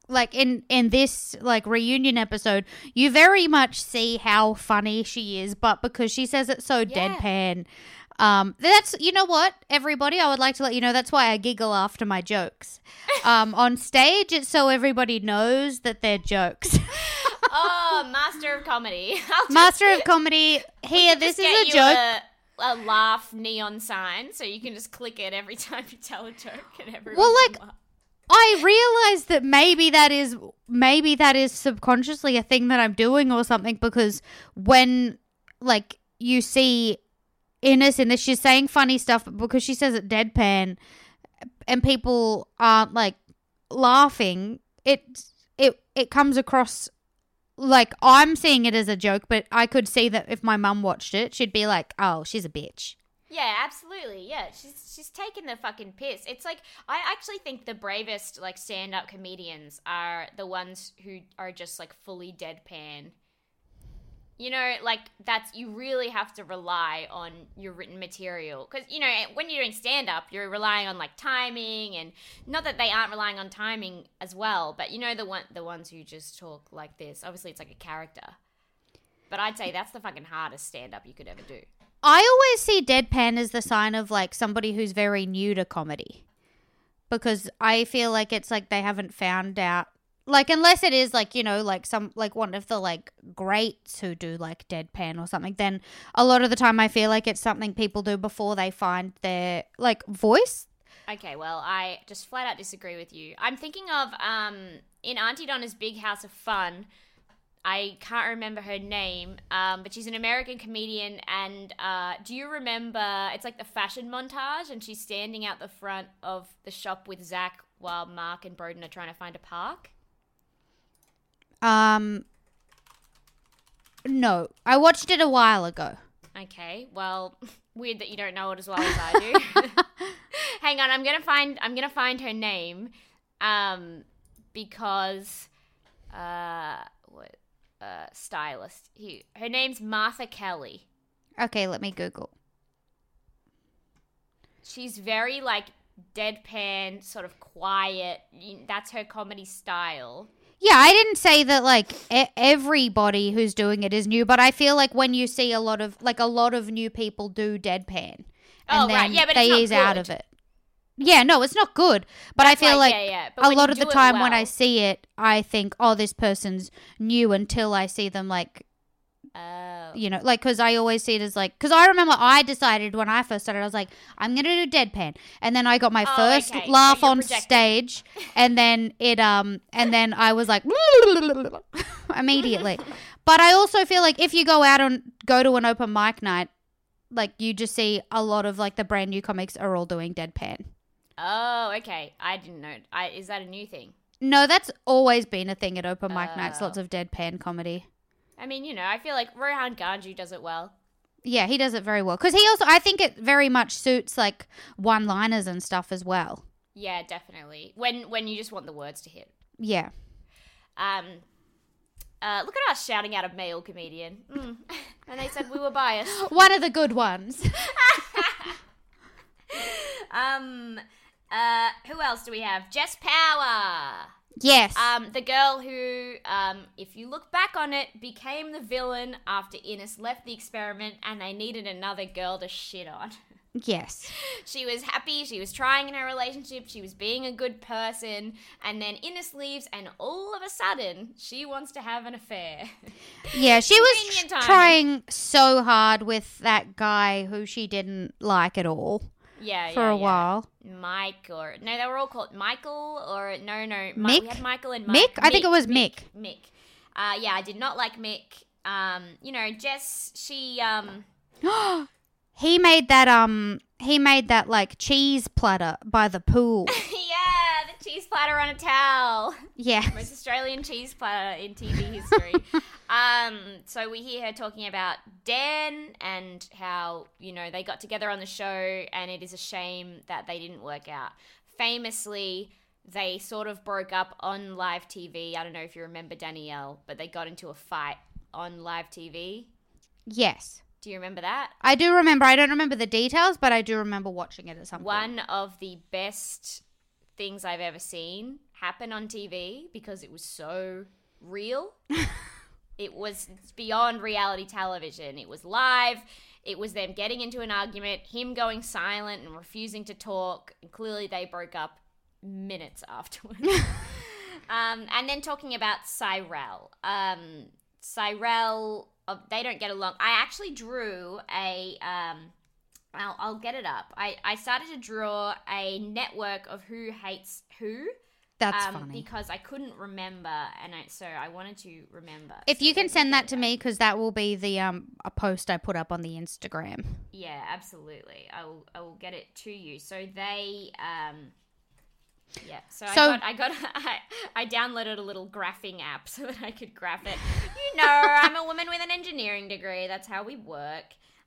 Speaker 5: like in this like reunion episode, you very much see how funny she is, but because she says it so deadpan, that's, you know what, everybody, I would like to let you know that's why I giggle after my jokes. On stage, it's so everybody knows that they're jokes.
Speaker 4: Oh, master of comedy.
Speaker 5: Master of comedy. Here, this is a joke.
Speaker 4: A laugh neon sign, so you can just click it every time you tell a joke, and everyone.
Speaker 5: Well, like, I realized that maybe that is subconsciously a thing that I'm doing or something, because when like you see Ines in this, she's saying funny stuff, but because she says it deadpan, and people aren't like laughing, it comes across like I'm seeing it as a joke, but I could see that if my mum watched it, she'd be like, "Oh, she's a bitch."
Speaker 4: Yeah, absolutely. Yeah, she's taking the fucking piss. It's like, I actually think the bravest like stand-up comedians are the ones who are just like fully deadpan. You know, like you really have to rely on your written material, because, you know, when you're doing stand-up, you're relying on like timing, and not that they aren't relying on timing as well, but you know, the ones who just talk like this, obviously it's like a character. But I'd say that's the fucking hardest stand-up you could ever do.
Speaker 5: I always see deadpan as the sign of like somebody who's very new to comedy, because I feel like it's like they haven't found out. Like, unless it is, like, you know, like some, like one of the, like, greats who do, like, deadpan or something, then a lot of the time I feel like it's something people do before they find their, like, voice.
Speaker 4: Okay, well, I just flat out disagree with you. I'm thinking of, in Auntie Donna's Big House of Fun, I can't remember her name, but she's an American comedian, and do you remember, it's like the fashion montage, and she's standing out the front of the shop with Zach while Mark and Broden are trying to find a park?
Speaker 5: No, I watched it a while ago.
Speaker 4: Okay, well, weird that you don't know it as well as I do. Hang on, I'm gonna find her name, because, stylist. Her name's Martha Kelly.
Speaker 5: Okay, let me Google.
Speaker 4: She's very like deadpan, sort of quiet. That's her comedy style.
Speaker 5: Yeah, I didn't say that like everybody who's doing it is new, but I feel like when you see a lot of new people do deadpan, and then
Speaker 4: right, yeah, but
Speaker 5: they ease out of it. Yeah, no, it's not good, but that's I feel like a lot of the time when I see it, I think, oh, this person's new, until I see them like, you know, like, because I always see it as like, because I remember I decided when I first started, I was like, I'm gonna do deadpan, and then I got my first laugh on stage, and then and then I was like immediately. But I also feel like if you go to an open mic night, like, you just see a lot of like the brand new comics are all doing deadpan.
Speaker 4: Oh, okay. I didn't know. Is that a new thing?
Speaker 5: No, that's always been a thing at open mic nights. Lots of deadpan comedy.
Speaker 4: I mean, you know, I feel like Rohan Ganji does it well.
Speaker 5: Yeah, he does it very well. Because he also, I think it very much suits, like, one-liners and stuff as well.
Speaker 4: Yeah, definitely. When you just want the words to hit.
Speaker 5: Yeah.
Speaker 4: Look at us shouting out a male comedian. And they said we were biased.
Speaker 5: One of the good ones.
Speaker 4: Who else do we have? Jess Power.
Speaker 5: Yes.
Speaker 4: The girl who, if you look back on it, became the villain after Ines left the experiment and they needed another girl to shit on.
Speaker 5: Yes.
Speaker 4: She was happy, she was trying in her relationship, she was being a good person, and then Ines leaves and all of a sudden she wants to have an affair.
Speaker 5: Yeah, she was trying so hard with that guy who she didn't like at all.
Speaker 4: Yeah,
Speaker 5: for a while.
Speaker 4: Mike, or no, they were all called Michael, or no,
Speaker 5: Mick.
Speaker 4: We had Michael and Mike.
Speaker 5: Mick? I think it was Mick.
Speaker 4: Mick. Yeah, I did not like Mick. You know, Jess, she
Speaker 5: He made that like cheese platter by the pool.
Speaker 4: Yeah, the cheese platter on a towel.
Speaker 5: Yeah.
Speaker 4: Most Australian cheese platter in TV history. So we hear her talking about Dan and how, you know, they got together on the show and it is a shame that they didn't work out. Famously, they sort of broke up on live TV. I don't know if you remember Danielle, but they got into a fight on live TV.
Speaker 5: Yes.
Speaker 4: Do you remember that?
Speaker 5: I do remember. I don't remember the details, but I do remember watching it at some point.
Speaker 4: One of the best things I've ever seen. happen on TV because it was so real. It's beyond reality television. It was live. It was them getting into an argument, him going silent and refusing to talk. And clearly they broke up minutes afterwards. And then talking about Cyrell. Cyrell, they don't get along. I actually drew a... I'll get it up. I started to draw a network of who hates who.
Speaker 5: That's funny.
Speaker 4: Because I couldn't remember, and so I wanted to remember.
Speaker 5: If you can send that to me, because that will be the a post I put up on the Instagram.
Speaker 4: Yeah, absolutely. I will get it to you. So they yeah. So I downloaded a little graphing app so that I could graph it. You know, I'm a woman with an engineering degree. That's how we work.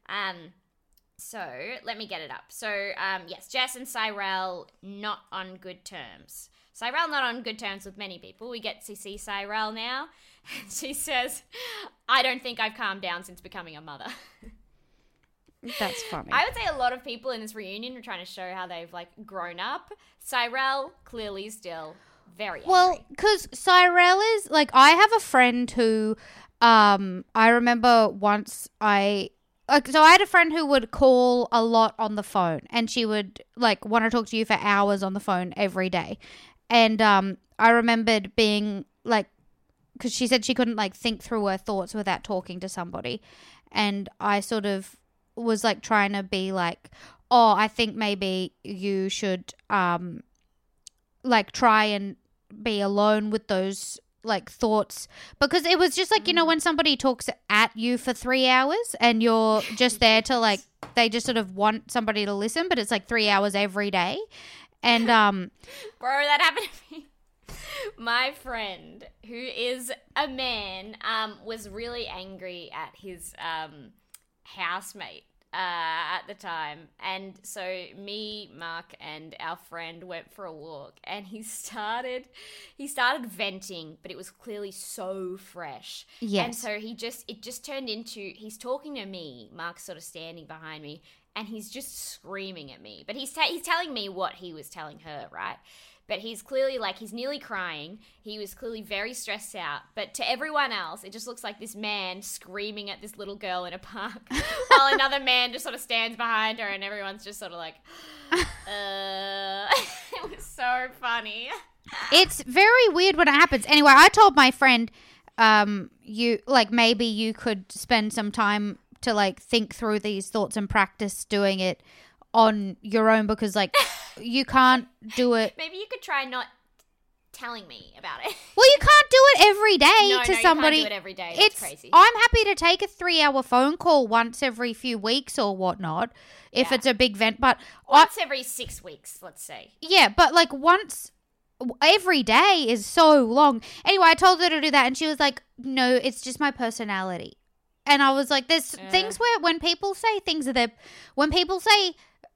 Speaker 4: So let me get it up. So yes, Jess and Cyrell not on good terms. Cyrell not on good terms with many people. We get to see Cyrell now. She says, I don't think I've calmed down since becoming a mother.
Speaker 5: That's funny.
Speaker 4: I would say a lot of people in this reunion are trying to show how they've like grown up. Cyrell clearly still very angry.
Speaker 5: Well, because Cyrell is like, I have a friend who I remember once so I had a friend who would call a lot on the phone, and she would like want to talk to you for hours on the phone every day. And I remembered being like, because she said she couldn't like think through her thoughts without talking to somebody. And I sort of was like trying to be like, oh, I think maybe you should like try and be alone with those like thoughts, because it was just like, you know, when somebody talks at you for 3 hours and you're just there to like, they just sort of want somebody to listen, but it's like 3 hours every day. And
Speaker 4: bro, that happened to me. My friend, who is a man, was really angry at his housemate at the time. And so me, Mark, and our friend went for a walk, and he started venting, but it was clearly so fresh.
Speaker 5: Yes.
Speaker 4: And so it just turned into, he's talking to me, Mark's sort of standing behind me, and he's just screaming at me. But he's telling me what he was telling her, right? But he's clearly like, he's nearly crying. He was clearly very stressed out. But to everyone else, it just looks like this man screaming at this little girl in a park while another man just sort of stands behind her, and everyone's just sort of like, It was so funny.
Speaker 5: It's very weird when it happens. Anyway, I told my friend, you like, maybe you could spend some time to like think through these thoughts and practice doing it on your own, because like you can't do it.
Speaker 4: Maybe you could try not telling me about it.
Speaker 5: Well, you can't do it every day to somebody.
Speaker 4: You can't do it every day. That's crazy.
Speaker 5: I'm happy to take a 3-hour phone call once every few weeks or whatnot if it's a big vent, but
Speaker 4: once every 6 weeks, let's say.
Speaker 5: Yeah, but like once every day is so long. Anyway, I told her to do that, and she was like, "No, it's just my personality." And I was like, "There's things where when people say things when people say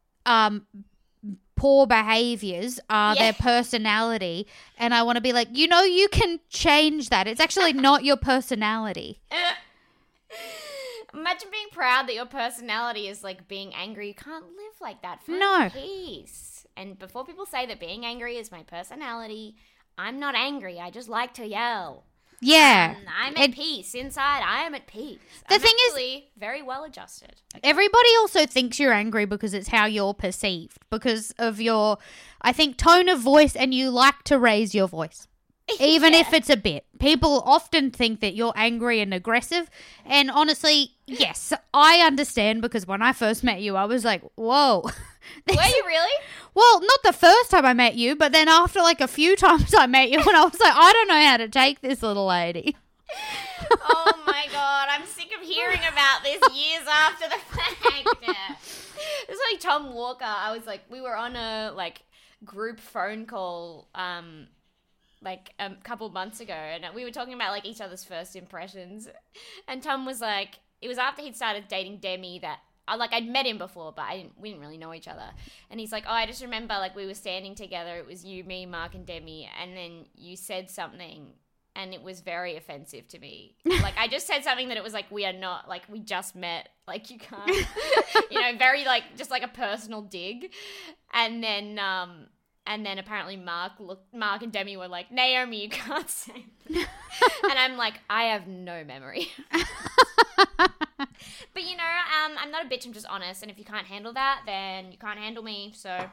Speaker 5: poor behaviors are their personality," and I want to be like, you know, you can change that. It's actually not your personality.
Speaker 4: Imagine being proud that your personality is like being angry. You can't live like that.
Speaker 5: No.
Speaker 4: Peace. And before people say that being angry is my personality, I'm not angry. I just like to yell.
Speaker 5: Yeah.
Speaker 4: I'm at peace. Inside, I am at peace.
Speaker 5: The thing
Speaker 4: is, very well adjusted. Okay.
Speaker 5: Everybody also thinks you're angry because it's how you're perceived, because of your, I think, tone of voice, and you like to raise your voice. Even if it's a bit. People often think that you're angry and aggressive. And honestly, yes, I understand, because when I first met you, I was like, whoa.
Speaker 4: Were you really?
Speaker 5: Well, not the first time I met you, but then after like a few times I met you, and I was like, I don't know how to take this little lady.
Speaker 4: Oh my God, I'm sick of hearing about this years after the fact. It's like Tom Walker. I was like, we were on a like group phone call like a couple months ago, and we were talking about like each other's first impressions, and Tom was like, it was after he'd started dating Demi that I'd met him before, but we didn't really know each other. And he's like, oh, I just remember like we were standing together. It was you, me, Mark, and Demi. And then you said something, and it was very offensive to me. Like, I just said something that it was like, we are not, like, we just met. Like, you can't, you know, very like, just like a personal dig. And then And then apparently Mark and Demi were like, Naomi, you can't say that. And I'm like, I have no memory. But, you know, I'm not a bitch, I'm just honest. And if you can't handle that, then you can't handle me. So,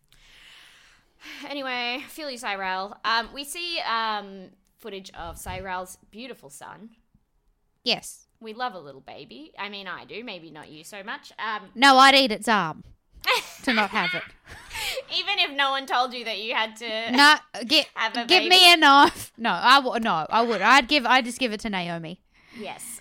Speaker 4: anyway, feel you, Cyrell. We see footage of Cyrell's beautiful son.
Speaker 5: Yes.
Speaker 4: We love a little baby. I mean, I do. Maybe not you so much.
Speaker 5: No, I'd eat its arm to not have it.
Speaker 4: Even if no one told you that you had to
Speaker 5: No,
Speaker 4: have a
Speaker 5: give
Speaker 4: baby.
Speaker 5: me a knife. No, I would. I'd just give it to Naomi.
Speaker 4: Yes.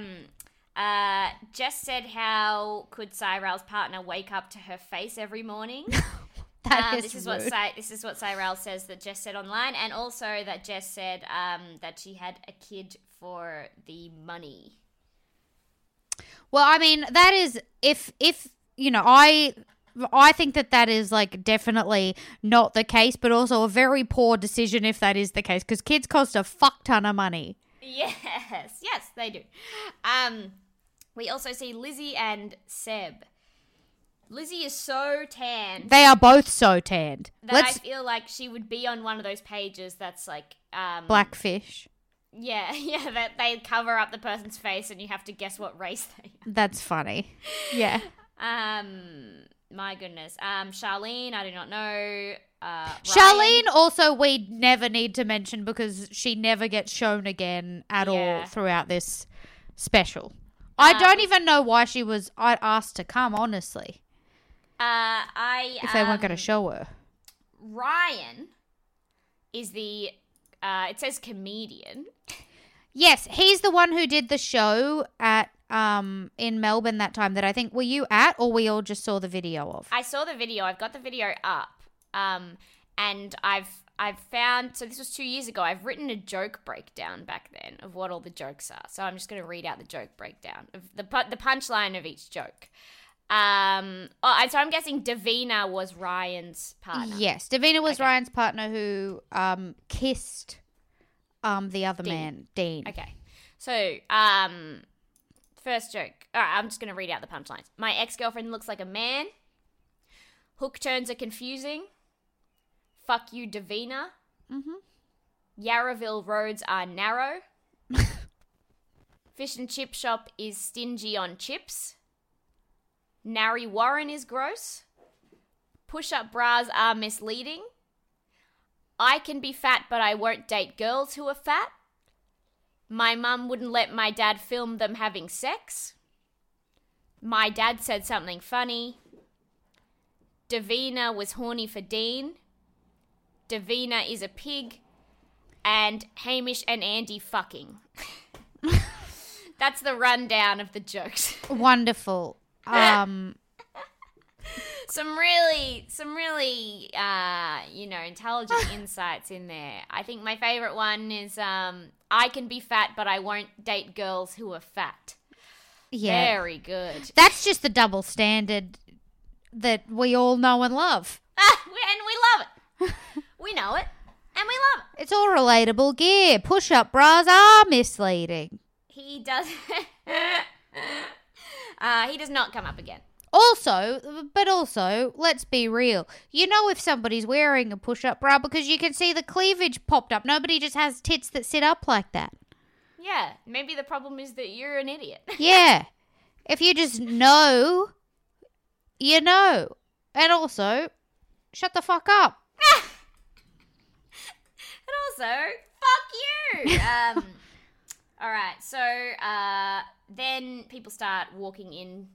Speaker 4: Jess said, how could Cyrell's partner wake up to her face every morning? This is what Cyrell says that Jess said online, and also that Jess said that she had a kid for the money.
Speaker 5: Well, I mean, that is if you know, I think that is like definitely not the case, but also a very poor decision if that is the case, because kids cost a fuck ton of money.
Speaker 4: Yes, they do. We also see Lizzie and Seb. Lizzie is so tanned.
Speaker 5: They are both so tanned.
Speaker 4: I feel like she would be on one of those pages that's like
Speaker 5: Blackfish.
Speaker 4: Yeah, that they cover up the person's face and you have to guess what race they are.
Speaker 5: That's funny. Yeah.
Speaker 4: My goodness. Charlene, I do not know.
Speaker 5: Charlene also we never need to mention because she never gets shown again at all throughout this special. I don't even know why she was asked to come, honestly. If they weren't going to show her.
Speaker 4: Ryan is the, it says comedian.
Speaker 5: Yes, he's the one who did the show at in Melbourne that time that I think, were you at or we all just saw the video of?
Speaker 4: I saw the video. I've got the video up. And I've found, so this was 2 years ago, I've written a joke breakdown back then of what all the jokes are. So I'm just going to read out the joke breakdown of the punchline of each joke. So I'm guessing Davina was Ryan's partner.
Speaker 5: Yes, Davina was Ryan's partner who kissed the other man, Dean.
Speaker 4: Okay. So, first joke. All right, I'm just going to read out the punchlines. My ex-girlfriend looks like a man. Hook turns are confusing. Fuck you, Davina. Mm-hmm. Yarraville roads are narrow. Fish and chip shop is stingy on chips. Narry Warren is gross. Push-up bras are misleading. I can be fat, but I won't date girls who are fat. My mum wouldn't let my dad film them having sex. My dad said something funny. Davina was horny for Dean. Davina is a pig. And Hamish and Andy fucking. That's the rundown of the jokes.
Speaker 5: Wonderful.
Speaker 4: Some really, intelligent insights in there. I think my favorite one is, I can be fat, but I won't date girls who are fat.
Speaker 5: Yeah.
Speaker 4: Very good.
Speaker 5: That's just the double standard that we all know and love.
Speaker 4: And we love it. We know it, and we love it.
Speaker 5: It's all relatable gear. Push-up bras are misleading.
Speaker 4: He does. He does not come up again.
Speaker 5: Also, let's be real. You know if somebody's wearing a push-up bra because you can see the cleavage popped up. Nobody just has tits that sit up like that.
Speaker 4: Yeah, maybe the problem is that you're an idiot.
Speaker 5: Yeah. If you just know, you know. And also, shut the fuck up.
Speaker 4: And also, fuck you. All right, so then people start walking in.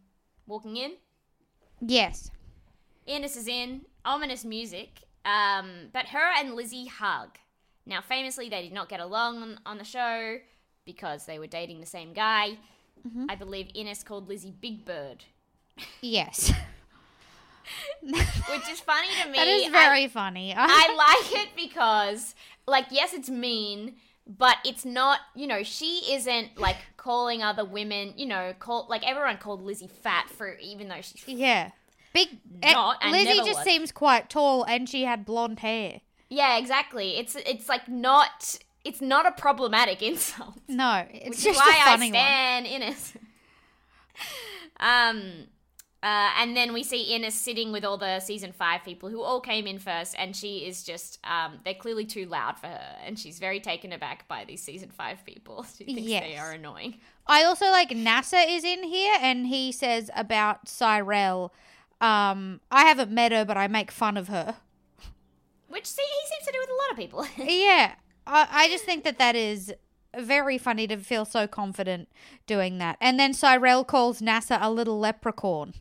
Speaker 5: Yes.
Speaker 4: Ines is in, ominous music, but her and Lizzie hug. Now, famously, they did not get along on the show because they were dating the same guy. Mm-hmm. I believe Ines called Lizzie Big Bird.
Speaker 5: Yes.
Speaker 4: Which is funny to me.
Speaker 5: That is very funny.
Speaker 4: I like it because, like, yes, it's mean, but it's not, she isn't, like, calling other women, like, everyone called Lizzie fat for, even though she's
Speaker 5: yeah. Big. Lizzie just seems quite tall and she had blonde hair.
Speaker 4: Yeah, exactly. It's like not, it's not a problematic insult.
Speaker 5: No, it's
Speaker 4: which
Speaker 5: just
Speaker 4: is why
Speaker 5: a funny
Speaker 4: I stand in it. And then we see Ines sitting with all the season 5 people who all came in first, and she is just, they're clearly too loud for her, and she's very taken aback by these season 5 people. She thinks they are annoying.
Speaker 5: I also like NASA is in here, and he says about Cyrell, I haven't met her, but I make fun of her.
Speaker 4: Which he seems to do with a lot of people.
Speaker 5: Yeah. I just think that is very funny to feel so confident doing that. And then Cyrell calls NASA a little leprechaun.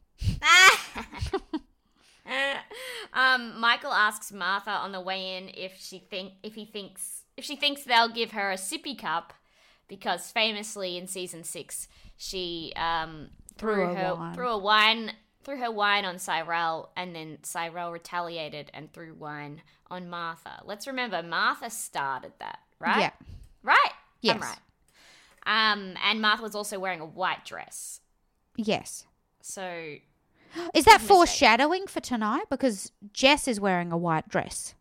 Speaker 4: Michael asks Martha on the way in if she thinks they'll give her a sippy cup, because famously in season 6 she threw her wine on Cyrell, and then Cyrell retaliated and threw wine on Martha. Let's remember, Martha started that, right?
Speaker 5: Yeah.
Speaker 4: Right?
Speaker 5: Yes.
Speaker 4: I'm right. And Martha was also wearing a white dress.
Speaker 5: Yes.
Speaker 4: So
Speaker 5: is that foreshadowing for tonight? Because Jess is wearing a white dress.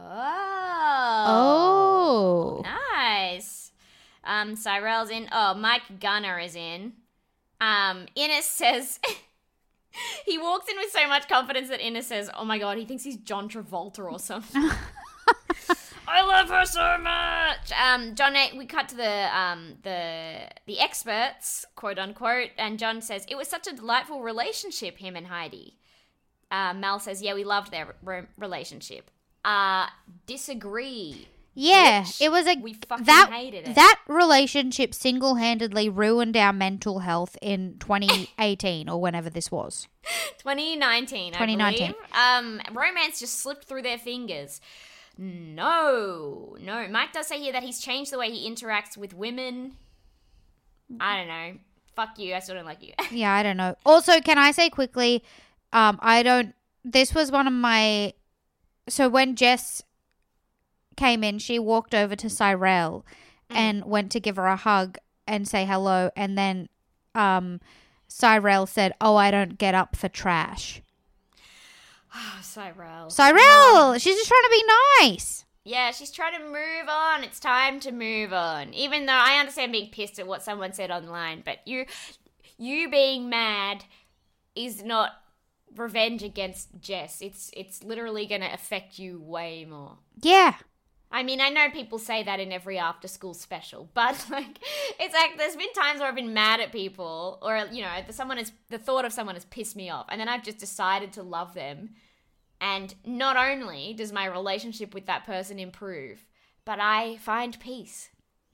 Speaker 4: Oh. Nice. Cyrell's in. Oh, Mike Gunner is in. Ines says... He walks in with so much confidence that Ines says, oh my God, he thinks he's John Travolta or something. I love her so much. John, we cut to the experts, quote unquote, and John says, it was such a delightful relationship, him and Heidi. Mel says, yeah, we loved their relationship. Disagree.
Speaker 5: Yeah, it was
Speaker 4: we fucking hated it.
Speaker 5: That relationship single-handedly ruined our mental health in 2018 or whenever this was.
Speaker 4: 2019, I believe. Romance just slipped through their fingers. No. Mike does say here that he's changed the way he interacts with women. I don't know. Fuck you. I still don't like you.
Speaker 5: Yeah, I don't know. Also, can I say quickly, this was one of my... So when Jess came in, she walked over to Cyrell and went to give her a hug and say hello, and then Cyrell said, oh, I don't get up for trash.
Speaker 4: Cyrell,
Speaker 5: she's just trying to be nice.
Speaker 4: Yeah, she's trying to move on. It's time to move on, even though I understand being pissed at what someone said online, but you being mad is not revenge against Jess. It's literally going to affect you way more.
Speaker 5: Yeah.
Speaker 4: I mean, I know people say that in every after-school special, but it's like there's been times where I've been mad at people, or the thought of someone has pissed me off, and then I've just decided to love them, and not only does my relationship with that person improve, but I find peace.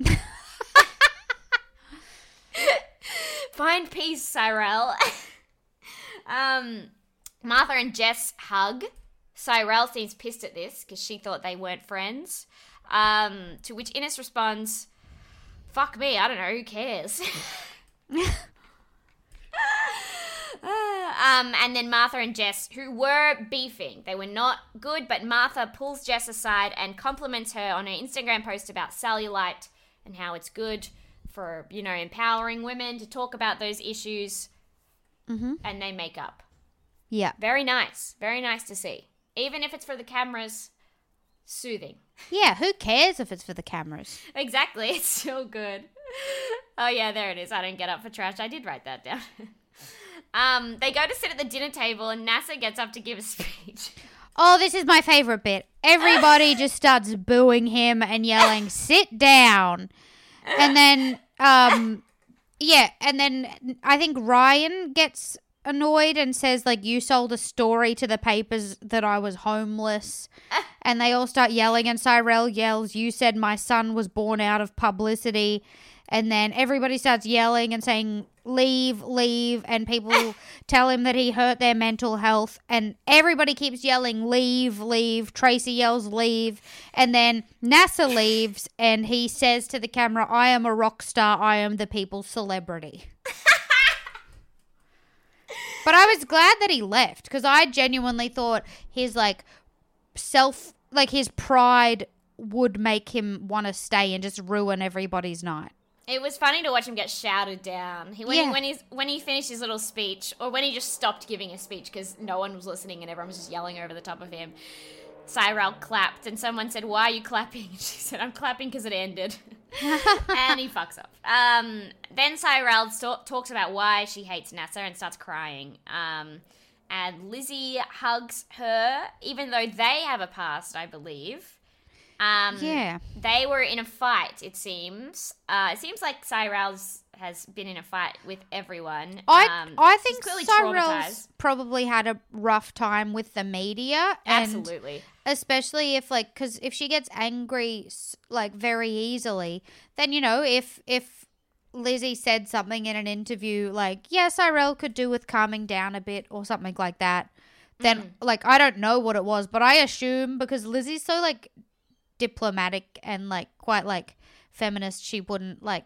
Speaker 4: Find peace, Cyrell. Martha and Jess hug. Cyrell seems pissed at this because she thought they weren't friends. To which Ines responds, fuck me, I don't know, who cares? And then Martha and Jess, who were beefing, they were not good, but Martha pulls Jess aside and compliments her on her Instagram post about cellulite and how it's good for, empowering women to talk about those issues. Mm-hmm. And they make up.
Speaker 5: Yeah.
Speaker 4: Very nice to see. Even if it's for the cameras, soothing.
Speaker 5: Yeah, who cares if it's for the cameras?
Speaker 4: Exactly, it's still good. Oh yeah, there it is. I don't get up for trash. I did write that down. They go to sit at the dinner table and NASA gets up to give a speech.
Speaker 5: Oh, this is my favorite bit. Everybody just starts booing him and yelling, sit down. And then, and then I think Ryan gets annoyed and says, you sold a story to the papers that I was homeless. And they all start yelling, and Cyrell yells, you said my son was born out of publicity. And then everybody starts yelling and saying, leave, and people tell him that he hurt their mental health, and everybody keeps yelling, leave. Tracy yells, leave, and then NASA leaves, and he says to the camera, I am a rock star, I am the people's celebrity. But I was glad that he left, because I genuinely thought his his pride would make him want to stay and just ruin everybody's night.
Speaker 4: It was funny to watch him get shouted down. When he finished his little speech, or when he just stopped giving a speech because no one was listening and everyone was just yelling over the top of him, Cyrell clapped and someone said, why are you clapping? And she said, I'm clapping because it ended. And he fucks off. Then Cyrell talks about why she hates NASA and starts crying. And Lizzie hugs her, even though they have a past, I believe. They were in a fight, it seems. It seems like Cyrell has been in a fight with everyone.
Speaker 5: I think Cyrell's probably had a rough time with the media.
Speaker 4: Absolutely.
Speaker 5: Especially if, like, because if she gets angry, like, very easily, then, you know, if Lizzie said something in an interview like, yeah, Cyrell could do with calming down a bit or something like that, then, like, I don't know what it was, but I assume because Lizzie's so, like, diplomatic and, like, quite, like, feminist, she wouldn't, like,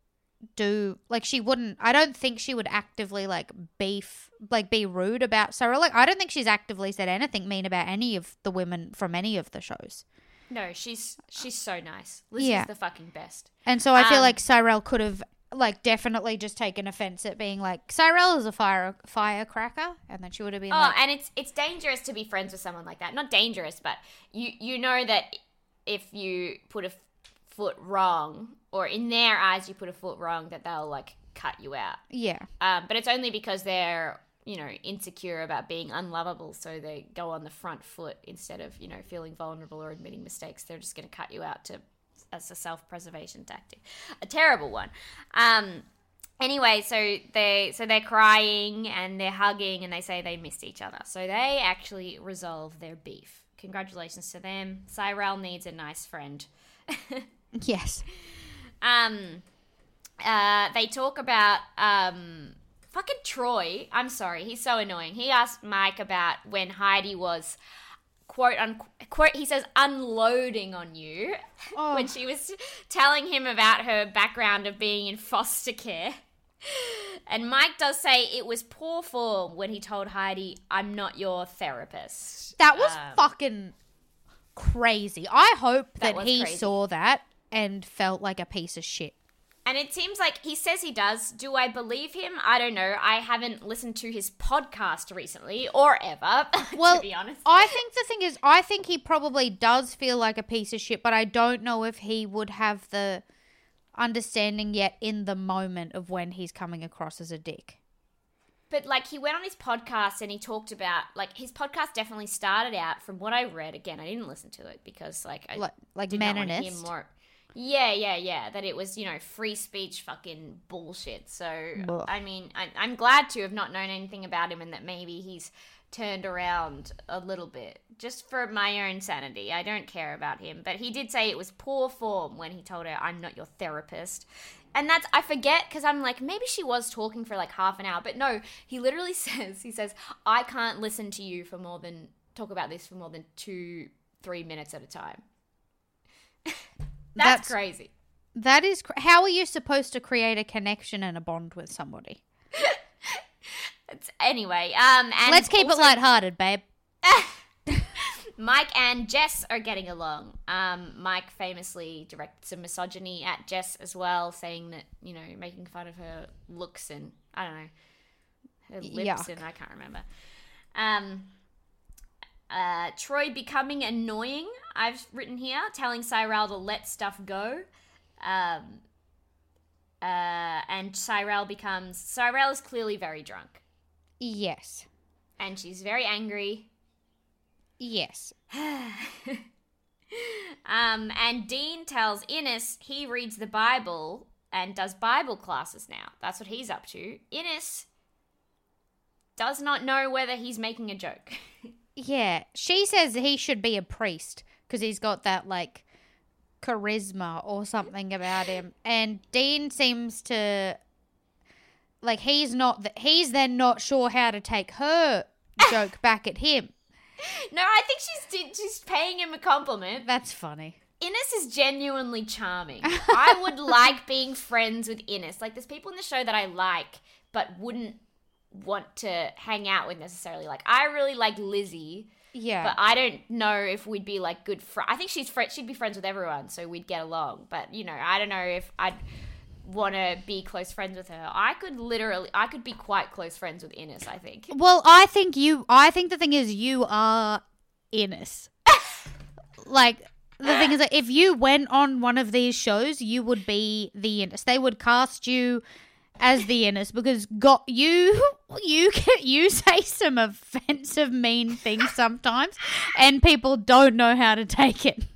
Speaker 5: I don't think she would actively, like, be rude about Cyrell. Like, I don't think she's actively said anything mean about any of the women from any of the shows.
Speaker 4: No, she's so nice. Lizzie's the fucking best.
Speaker 5: And so I feel like Cyrell could have, like, definitely just taken offense at being like, Cyrell is a firecracker, and then she would have been like...
Speaker 4: Oh, and it's dangerous to be friends with someone like that. Not dangerous, but you know that if you put a foot wrong, or in their eyes you put a foot wrong, that they'll, like, cut you out.
Speaker 5: Yeah.
Speaker 4: But it's only because they're, you know, insecure about being unlovable, so they go on the front foot instead of, you know, feeling vulnerable or admitting mistakes. They're just going to cut you out as a self-preservation tactic. A terrible one. Anyway, so they're crying and they're hugging and they say they missed each other. So they actually resolve their beef. Congratulations to them. Cyrell needs a nice friend.
Speaker 5: Yes.
Speaker 4: They talk about fucking Troy. I'm sorry, he's so annoying. He asked Mike about when Heidi was quote unquote, he says, unloading on you when she was telling him about her background of being in foster care. And Mike does say it was poor form when he told Heidi, I'm not your therapist.
Speaker 5: That was fucking crazy. I hope that he
Speaker 4: crazy.
Speaker 5: saw that and felt like a piece of shit.
Speaker 4: And it seems like he says he does. Do I believe him? I don't know. I haven't listened to his podcast recently or ever,
Speaker 5: well,
Speaker 4: to be honest.
Speaker 5: I think the thing is, I think he probably does feel like a piece of shit, but I don't know if he would have the understanding yet in the moment of when he's coming across as a dick.
Speaker 4: But, like, he went on his podcast and he talked about, like, his podcast definitely started out, from what I read, again, I didn't listen to it because, like, I did not want to hear more. Yeah, that it was, you know, free speech fucking bullshit. So, ugh. I mean, I'm glad to have not known anything about him and that maybe he's turned around a little bit. Just for my own sanity. I don't care about him. But he did say it was poor form when he told her, I'm not your therapist. And that's, I forget, because I'm like, maybe she was talking for like half an hour. But no, he literally says, I can't listen to you talk about this for more than 2-3 minutes at a time. That's crazy.
Speaker 5: That is, how are you supposed to create a connection and a bond with somebody?
Speaker 4: Anyway, and
Speaker 5: let's keep it lighthearted, babe.
Speaker 4: Mike and Jess are getting along. Mike famously directed some misogyny at Jess as well, saying that, you know, making fun of her looks and, I don't know, her lips. Yuck. And I can't remember. Troy becoming annoying, I've written here, telling Cyrell to let stuff go. And Cyrell is clearly very drunk.
Speaker 5: Yes.
Speaker 4: And she's very angry.
Speaker 5: Yes.
Speaker 4: And Dean tells Innes he reads the Bible and does Bible classes now. That's what he's up to. Innes does not know whether he's making a joke.
Speaker 5: Yeah. She says he should be a priest because he's got that, like, charisma or something about him. And Dean seems to, like, he's then not sure how to take her joke back at him.
Speaker 4: No, I think she's paying him a compliment.
Speaker 5: That's funny.
Speaker 4: Innes is genuinely charming. I would like being friends with Innes. Like, there's people in the show that I like but wouldn't want to hang out with necessarily. Like, I really like Lizzie.
Speaker 5: Yeah.
Speaker 4: But I don't know if we'd be, like, good friends. I think she'd be friends with everyone, so we'd get along. But, you know, I don't know if I'd want to be close friends with her. I could be quite close friends with Innes, I think.
Speaker 5: Well, I think the thing is you are Innes. Like, the thing is that if you went on one of these shows, you would be the Innes. They would cast you as the Innes because you say some offensive, mean things sometimes, and people don't know how to take it.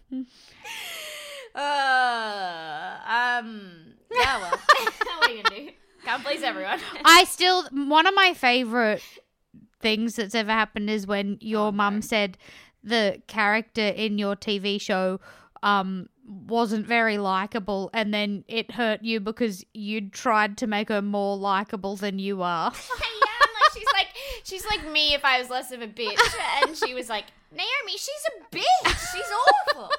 Speaker 4: Yeah, well, what are you gonna do? Can't please everyone.
Speaker 5: One of my favorite things that's ever happened is when your mum said the character in your TV show wasn't very likable, and then it hurt you because you'd tried to make her more likable than you are.
Speaker 4: She's like me if I was less of a bitch, and she was like, Naomi, she's a bitch. She's awful.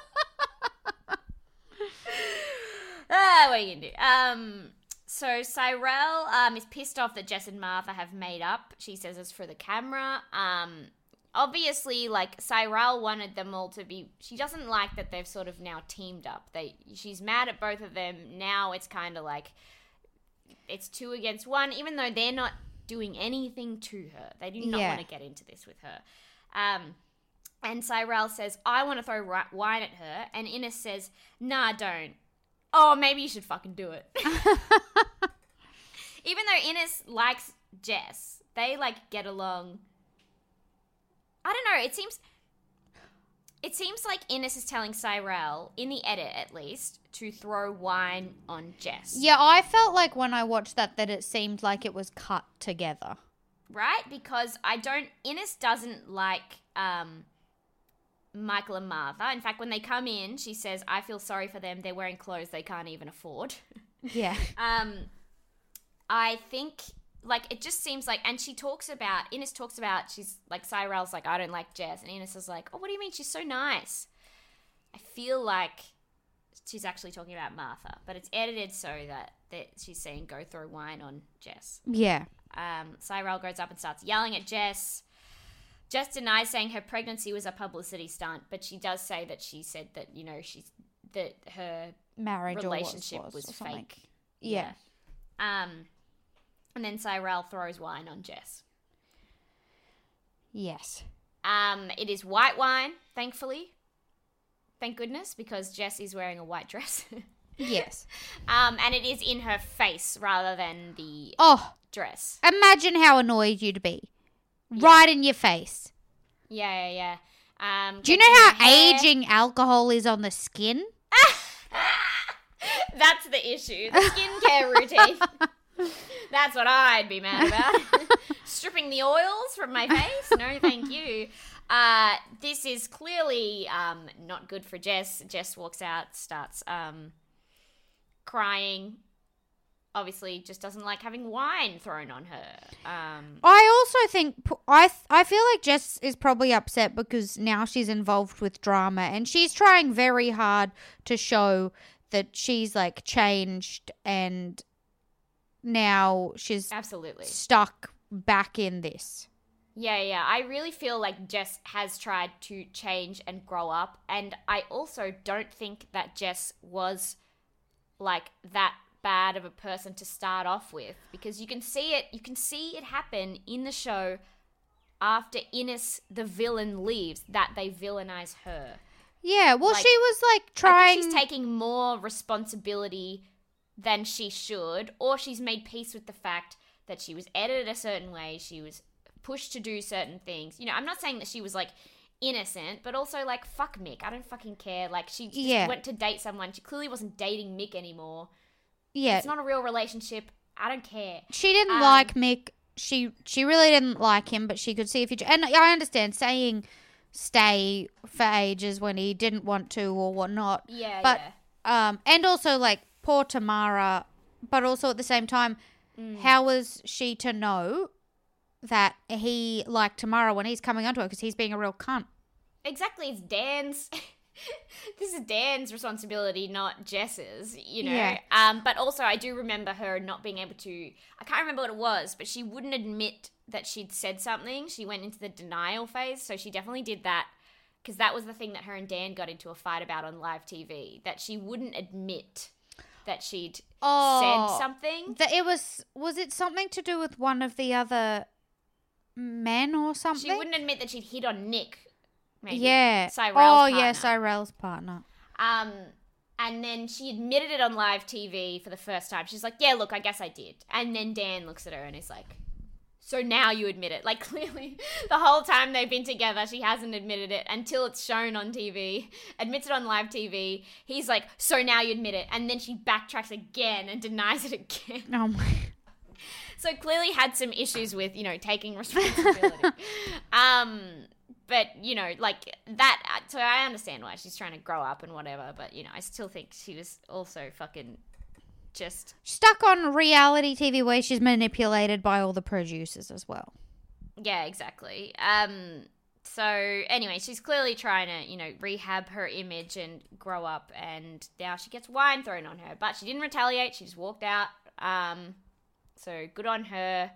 Speaker 4: What are you gonna do? So Cyrell is pissed off that Jess and Martha have made up. She says it's for the camera. Obviously, like, Cyrell wanted them all to be... She doesn't like that they've sort of now teamed up. She's mad at both of them. Now it's kind of like it's 2 against 1, even though they're not doing anything to her. They do not want to get into this with her. And Cyrell says, I want to throw wine at her. And Innes says, nah, don't. Oh, maybe you should fucking do it. Even though Innes likes Jess, they, like, get along... I don't know, it seems like Innes is telling Cyrell, in the edit at least, to throw wine on Jess.
Speaker 5: Yeah, I felt like when I watched that it seemed like it was cut together.
Speaker 4: Right? Because Innes doesn't like Michael and Martha. In fact, when they come in, she says, I feel sorry for them, they're wearing clothes they can't even afford.
Speaker 5: Yeah.
Speaker 4: I think... Like, it just seems like, and Innes talks about, she's like, Cyrell's like, I don't like Jess. And Innes is like, oh, what do you mean? She's so nice. I feel like she's actually talking about Martha, but it's edited so that she's saying, go throw wine on Jess.
Speaker 5: Yeah.
Speaker 4: Cyrell goes up and starts yelling at Jess. Jess denies saying her pregnancy was a publicity stunt, but she does say that she said that, you know, that her
Speaker 5: marriage
Speaker 4: relationship was fake.
Speaker 5: Yeah.
Speaker 4: And then Cyrell throws wine on Jess.
Speaker 5: Yes.
Speaker 4: It is white wine, thankfully. Thank goodness, because Jess is wearing a white dress.
Speaker 5: Yes.
Speaker 4: And it is in her face rather than the dress.
Speaker 5: Imagine how annoyed you'd be. Yeah. Right in your face.
Speaker 4: Yeah.
Speaker 5: Do you know how aging alcohol is on the skin?
Speaker 4: That's the issue. The skincare routine. That's what I'd be mad about. Stripping the oils from my face? No, thank you. This is clearly not good for Jess. Jess walks out, starts crying. Obviously, just doesn't like having wine thrown on her.
Speaker 5: I also think... I feel like Jess is probably upset because now she's involved with drama and she's trying very hard to show that she's, like, changed and... Now she's
Speaker 4: absolutely
Speaker 5: stuck back in this.
Speaker 4: Yeah. I really feel like Jess has tried to change and grow up. And I also don't think that Jess was like that bad of a person to start off with. Because you can see it happen in the show after Innes, the villain, leaves, that they villainize her.
Speaker 5: Yeah, well,
Speaker 4: like,
Speaker 5: she was like trying...
Speaker 4: I think she's taking more responsibility than she should, or she's made peace with the fact that she was edited a certain way, she was pushed to do certain things. You know, I'm not saying that she was, like, innocent, but also, like, fuck Mick. I don't fucking care. Like, she just went to date someone. She clearly wasn't dating Mick anymore. Yeah. It's not a real relationship. I don't care.
Speaker 5: She didn't like Mick. She really didn't like him, but she could see a future. And I understand saying stay for ages when he didn't want to or whatnot.
Speaker 4: Yeah,
Speaker 5: but, and also, like, poor Tamara, but also at the same time, how was she to know that he liked Tamara when he's coming onto her because he's being a real cunt?
Speaker 4: Exactly, it's Dan's. This is Dan's responsibility, not Jess's, you know.
Speaker 5: Yeah.
Speaker 4: But also, I do remember her not being able to... I can't remember what it was, but she wouldn't admit that she'd said something. She went into the denial phase, so she definitely did that because that was the thing that her and Dan got into a fight about on live TV, that she wouldn't admit that she'd said something.
Speaker 5: Was it something to do with one of the other men or something?
Speaker 4: She wouldn't admit that she'd hit on Nick. Maybe.
Speaker 5: Yeah.
Speaker 4: Cyrell's partner.
Speaker 5: Yeah, Cyrell's partner.
Speaker 4: And then she admitted it on live TV for the first time. She's like, yeah, look, I guess I did. And then Dan looks at her and is like, so now you admit it. Like, clearly, the whole time they've been together, she hasn't admitted it until it's shown on TV, admits it on live TV. He's like, so now you admit it. And then she backtracks again and denies it again.
Speaker 5: Oh, my.
Speaker 4: So clearly had some issues with, taking responsibility. But, like that, so I understand why she's trying to grow up and whatever, but, I still think she was also fucking just
Speaker 5: stuck on reality TV where she's manipulated by all the producers as well.
Speaker 4: Yeah, exactly. So anyway, she's clearly trying to, rehab her image and grow up, and now she gets wine thrown on her, but she didn't retaliate. She just walked out. So good on her.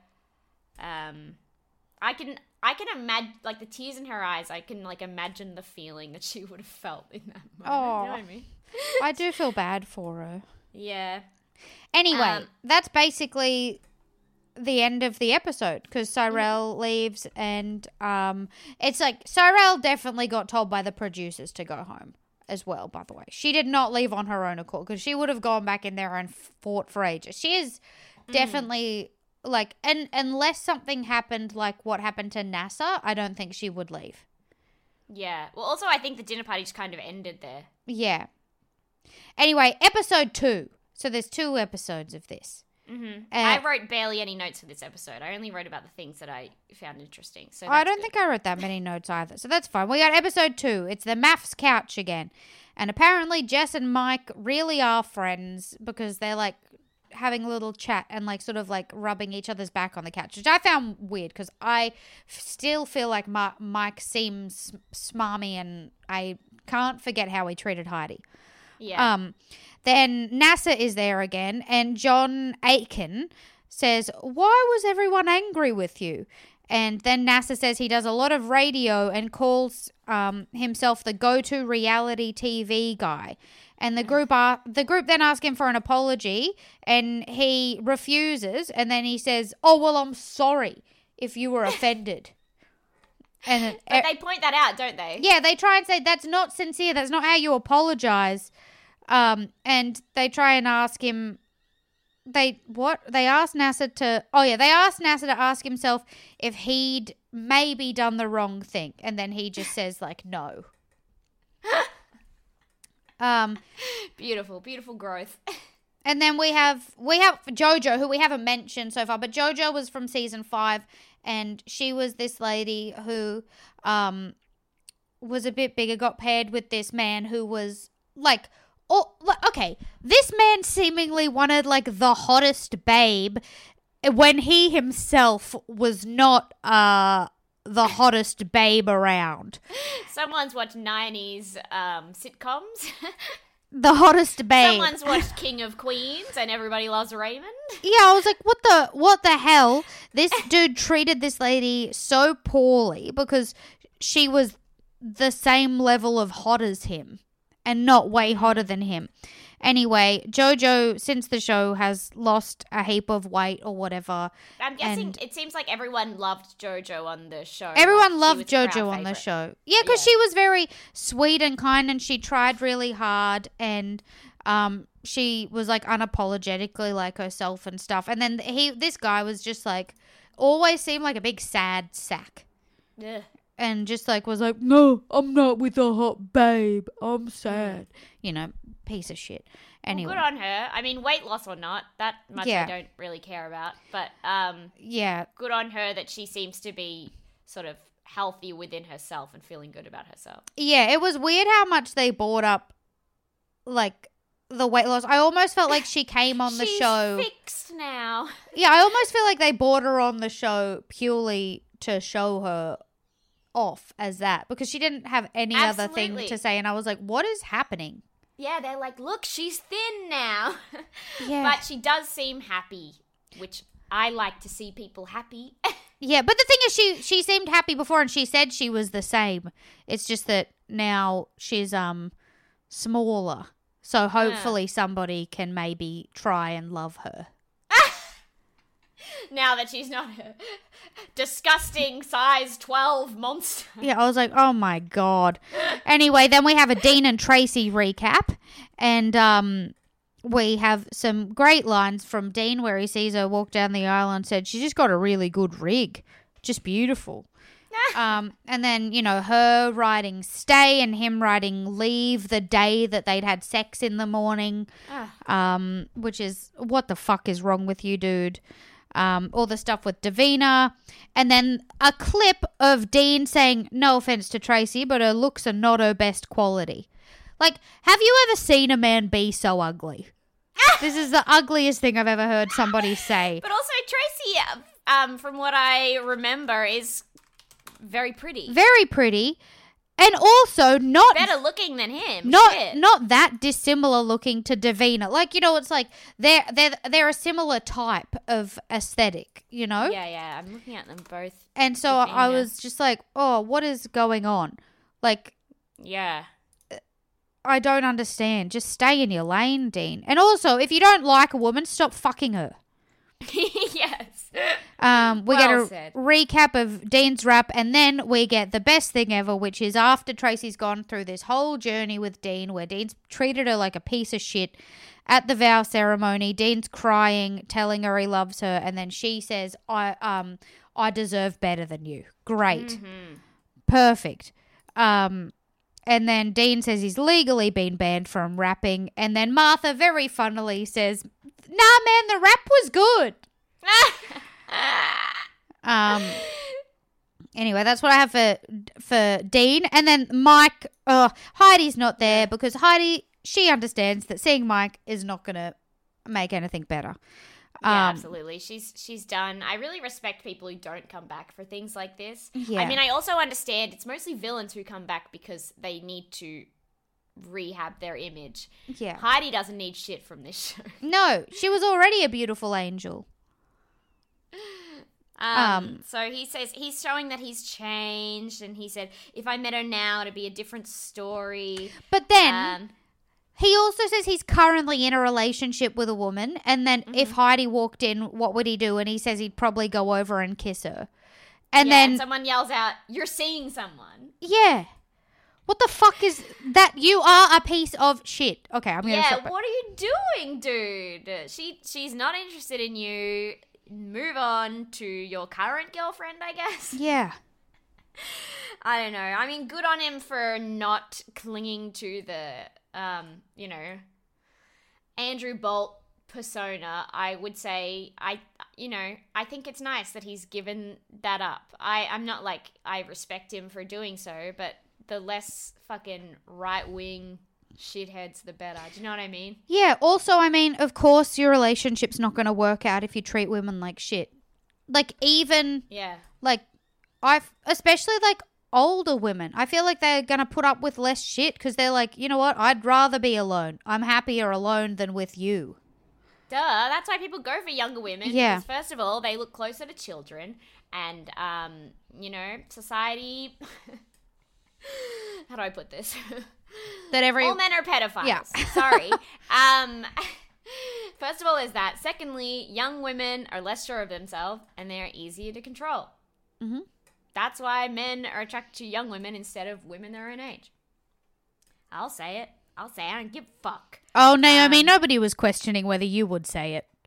Speaker 4: I can imagine, like, the tears in her eyes. I can, like, imagine the feeling that she would have felt in that moment.
Speaker 5: Oh,
Speaker 4: you know what I mean?
Speaker 5: I do feel bad for her.
Speaker 4: Yeah.
Speaker 5: Anyway, that's basically the end of the episode because Cyrell leaves, and it's like Cyrell definitely got told by the producers to go home as well, by the way. She did not leave on her own accord because she would have gone back in there and fought for ages. She is definitely... Like, and unless something happened like what happened to NASA, I don't think she would leave.
Speaker 4: Yeah. Well, also, I think the dinner party just kind of ended there.
Speaker 5: Yeah. Anyway, episode 2. So there's 2 episodes of this.
Speaker 4: Mm-hmm. I wrote barely any notes for this episode. I only wrote about the things that I found interesting. So
Speaker 5: I don't think I wrote that many notes either. So that's fine. We got episode 2. It's the Maths couch again. And apparently Jess and Mike really are friends because they're like having a little chat and like sort of like rubbing each other's back on the couch, which I found weird because I still feel like Mike seems smarmy, and I can't forget how he treated Heidi.
Speaker 4: Yeah.
Speaker 5: Then NASA is there again, and John Aiken says, "Why was everyone angry with you?" And then NASA says he does a lot of radio and calls himself the go-to reality TV guy. And the group then ask him for an apology, and he refuses. And then he says, "Oh, well, I'm sorry if you were offended." And
Speaker 4: but they point that out, don't they?
Speaker 5: Yeah, they try and say that's not sincere. That's not how you apologize. And they try and ask him. They asked NASA to ask himself if he'd maybe done the wrong thing, and then he just says like no.
Speaker 4: Beautiful growth.
Speaker 5: And then we have JoJo, who we haven't mentioned so far, but JoJo was from season 5, and she was this lady who was a bit bigger, got paired with this man who was like, okay, this man seemingly wanted like the hottest babe when he himself was not the hottest babe around.
Speaker 4: Someone's watched 90s sitcoms.
Speaker 5: The hottest babe.
Speaker 4: Someone's watched King of Queens and Everybody Loves Raymond.
Speaker 5: Yeah, I was like, what the hell? This dude treated this lady so poorly because she was the same level of hot as him and not way hotter than him. Anyway, JoJo, since the show, has lost a heap of weight or whatever.
Speaker 4: I'm guessing it seems like everyone loved JoJo on the show.
Speaker 5: Everyone loved JoJo on the show. Yeah, because she was very sweet and kind, and she tried really hard, and she was like unapologetically like herself and stuff. And then this guy was just like, always seemed like a big sad sack.
Speaker 4: Yeah.
Speaker 5: And just like was like, no, I'm not with a hot babe. I'm sad. You know, piece of shit. Anyway.
Speaker 4: Well, good on her. I mean, weight loss or not, that much I don't really care about. But
Speaker 5: yeah,
Speaker 4: good on her that she seems to be sort of healthy within herself and feeling good about herself.
Speaker 5: Yeah, it was weird how much they brought up like the weight loss. I almost felt like she came on the show.
Speaker 4: She's fixed now.
Speaker 5: Yeah, I almost feel like they brought her on the show purely to show her off as that, because she didn't have any other thing to say, and I was like, what is happening?
Speaker 4: Yeah, they're like, look, she's thin now.
Speaker 5: Yeah.
Speaker 4: But she does seem happy, which I like to see people happy.
Speaker 5: Yeah, but the thing is she seemed happy before, and she said she was the same. It's just that now she's smaller. So hopefully somebody can maybe try and love her.
Speaker 4: Now that she's not a disgusting size 12 monster.
Speaker 5: Yeah, I was like, oh my God. Anyway, then we have a Dean and Tracy recap. And we have some great lines from Dean where he sees her walk down the aisle and said, she's just got a really good rig. Just beautiful. And then, you know, her writing stay and him writing leave the day that they'd had sex in the morning, which is, what the fuck is wrong with you, dude? All the stuff with Davina. And then a clip of Dean saying, no offense to Tracy, but her looks are not her best quality. Like, have you ever seen a man be so ugly? This is the ugliest thing I've ever heard somebody say.
Speaker 4: But also Tracy, from what I remember, is very pretty.
Speaker 5: Very pretty. And also not
Speaker 4: better looking than him.
Speaker 5: Not that dissimilar looking to Davina. Like, you know, it's like they're a similar type of aesthetic, you know?
Speaker 4: Yeah. I'm looking at them both.
Speaker 5: And so
Speaker 4: Davina.
Speaker 5: I was just like, oh, what is going on? Like,
Speaker 4: yeah.
Speaker 5: I don't understand. Just stay in your lane, Dean. And also, if you don't like a woman, stop fucking her.
Speaker 4: Yes.
Speaker 5: We get a recap of Dean's rap, and then we get the best thing ever, which is after Tracy's gone through this whole journey with Dean, where Dean's treated her like a piece of shit at the vow ceremony. Dean's crying, telling her he loves her, and then she says, I deserve better than you. Great. Mm-hmm. Perfect. And then Dean says he's legally been banned from rapping. And then Martha very funnily says, nah, man, the rap was good. Anyway, that's what I have for Dean. And then Mike, Heidi's not there because Heidi, she understands that seeing Mike is not going to make anything better.
Speaker 4: Yeah, absolutely. She's done. I really respect people who don't come back for things like this.
Speaker 5: Yeah.
Speaker 4: I mean, I also understand it's mostly villains who come back because they need to rehab their image.
Speaker 5: Yeah.
Speaker 4: Heidi doesn't need shit from this show.
Speaker 5: No, she was already a beautiful angel.
Speaker 4: So he says he's showing that he's changed, and he said, if I met her now, it'd be a different story.
Speaker 5: But then he also says he's currently in a relationship with a woman, and then if Heidi walked in, what would he do? And he says he'd probably go over and kiss her. And then
Speaker 4: someone yells out, "You're seeing someone."
Speaker 5: Yeah. What the fuck is that? You are a piece of shit. Okay, I'm going to stop.
Speaker 4: Yeah, what are you doing, dude? She's not interested in you. Move on to your current girlfriend, I guess.
Speaker 5: Yeah.
Speaker 4: I don't know. I mean, good on him for not clinging to the, Andrew Bolt persona. I would say, I think it's nice that he's given that up. I'm not like I respect him for doing so, but the less fucking right-wing shitheads, the better. Do you know what I mean?
Speaker 5: Yeah. Also, I mean, of course, your relationship's not going to work out if you treat women like shit. Like, even...
Speaker 4: Yeah.
Speaker 5: Like, especially, like, older women. I feel like they're going to put up with less shit because they're like, you know what? I'd rather be alone. I'm happier alone than with you.
Speaker 4: Duh. That's why people go for younger women.
Speaker 5: Yeah.
Speaker 4: Because, first of all, they look closer to children. And, society... How do I put this?
Speaker 5: That
Speaker 4: all men are pedophiles.
Speaker 5: Yeah.
Speaker 4: Sorry. First of all, is that. Secondly, young women are less sure of themselves and they're easier to control.
Speaker 5: Mm-hmm.
Speaker 4: That's why men are attracted to young women instead of women their own age. I'll say it. I don't give a fuck.
Speaker 5: Oh, Naomi, nobody was questioning whether you would say it.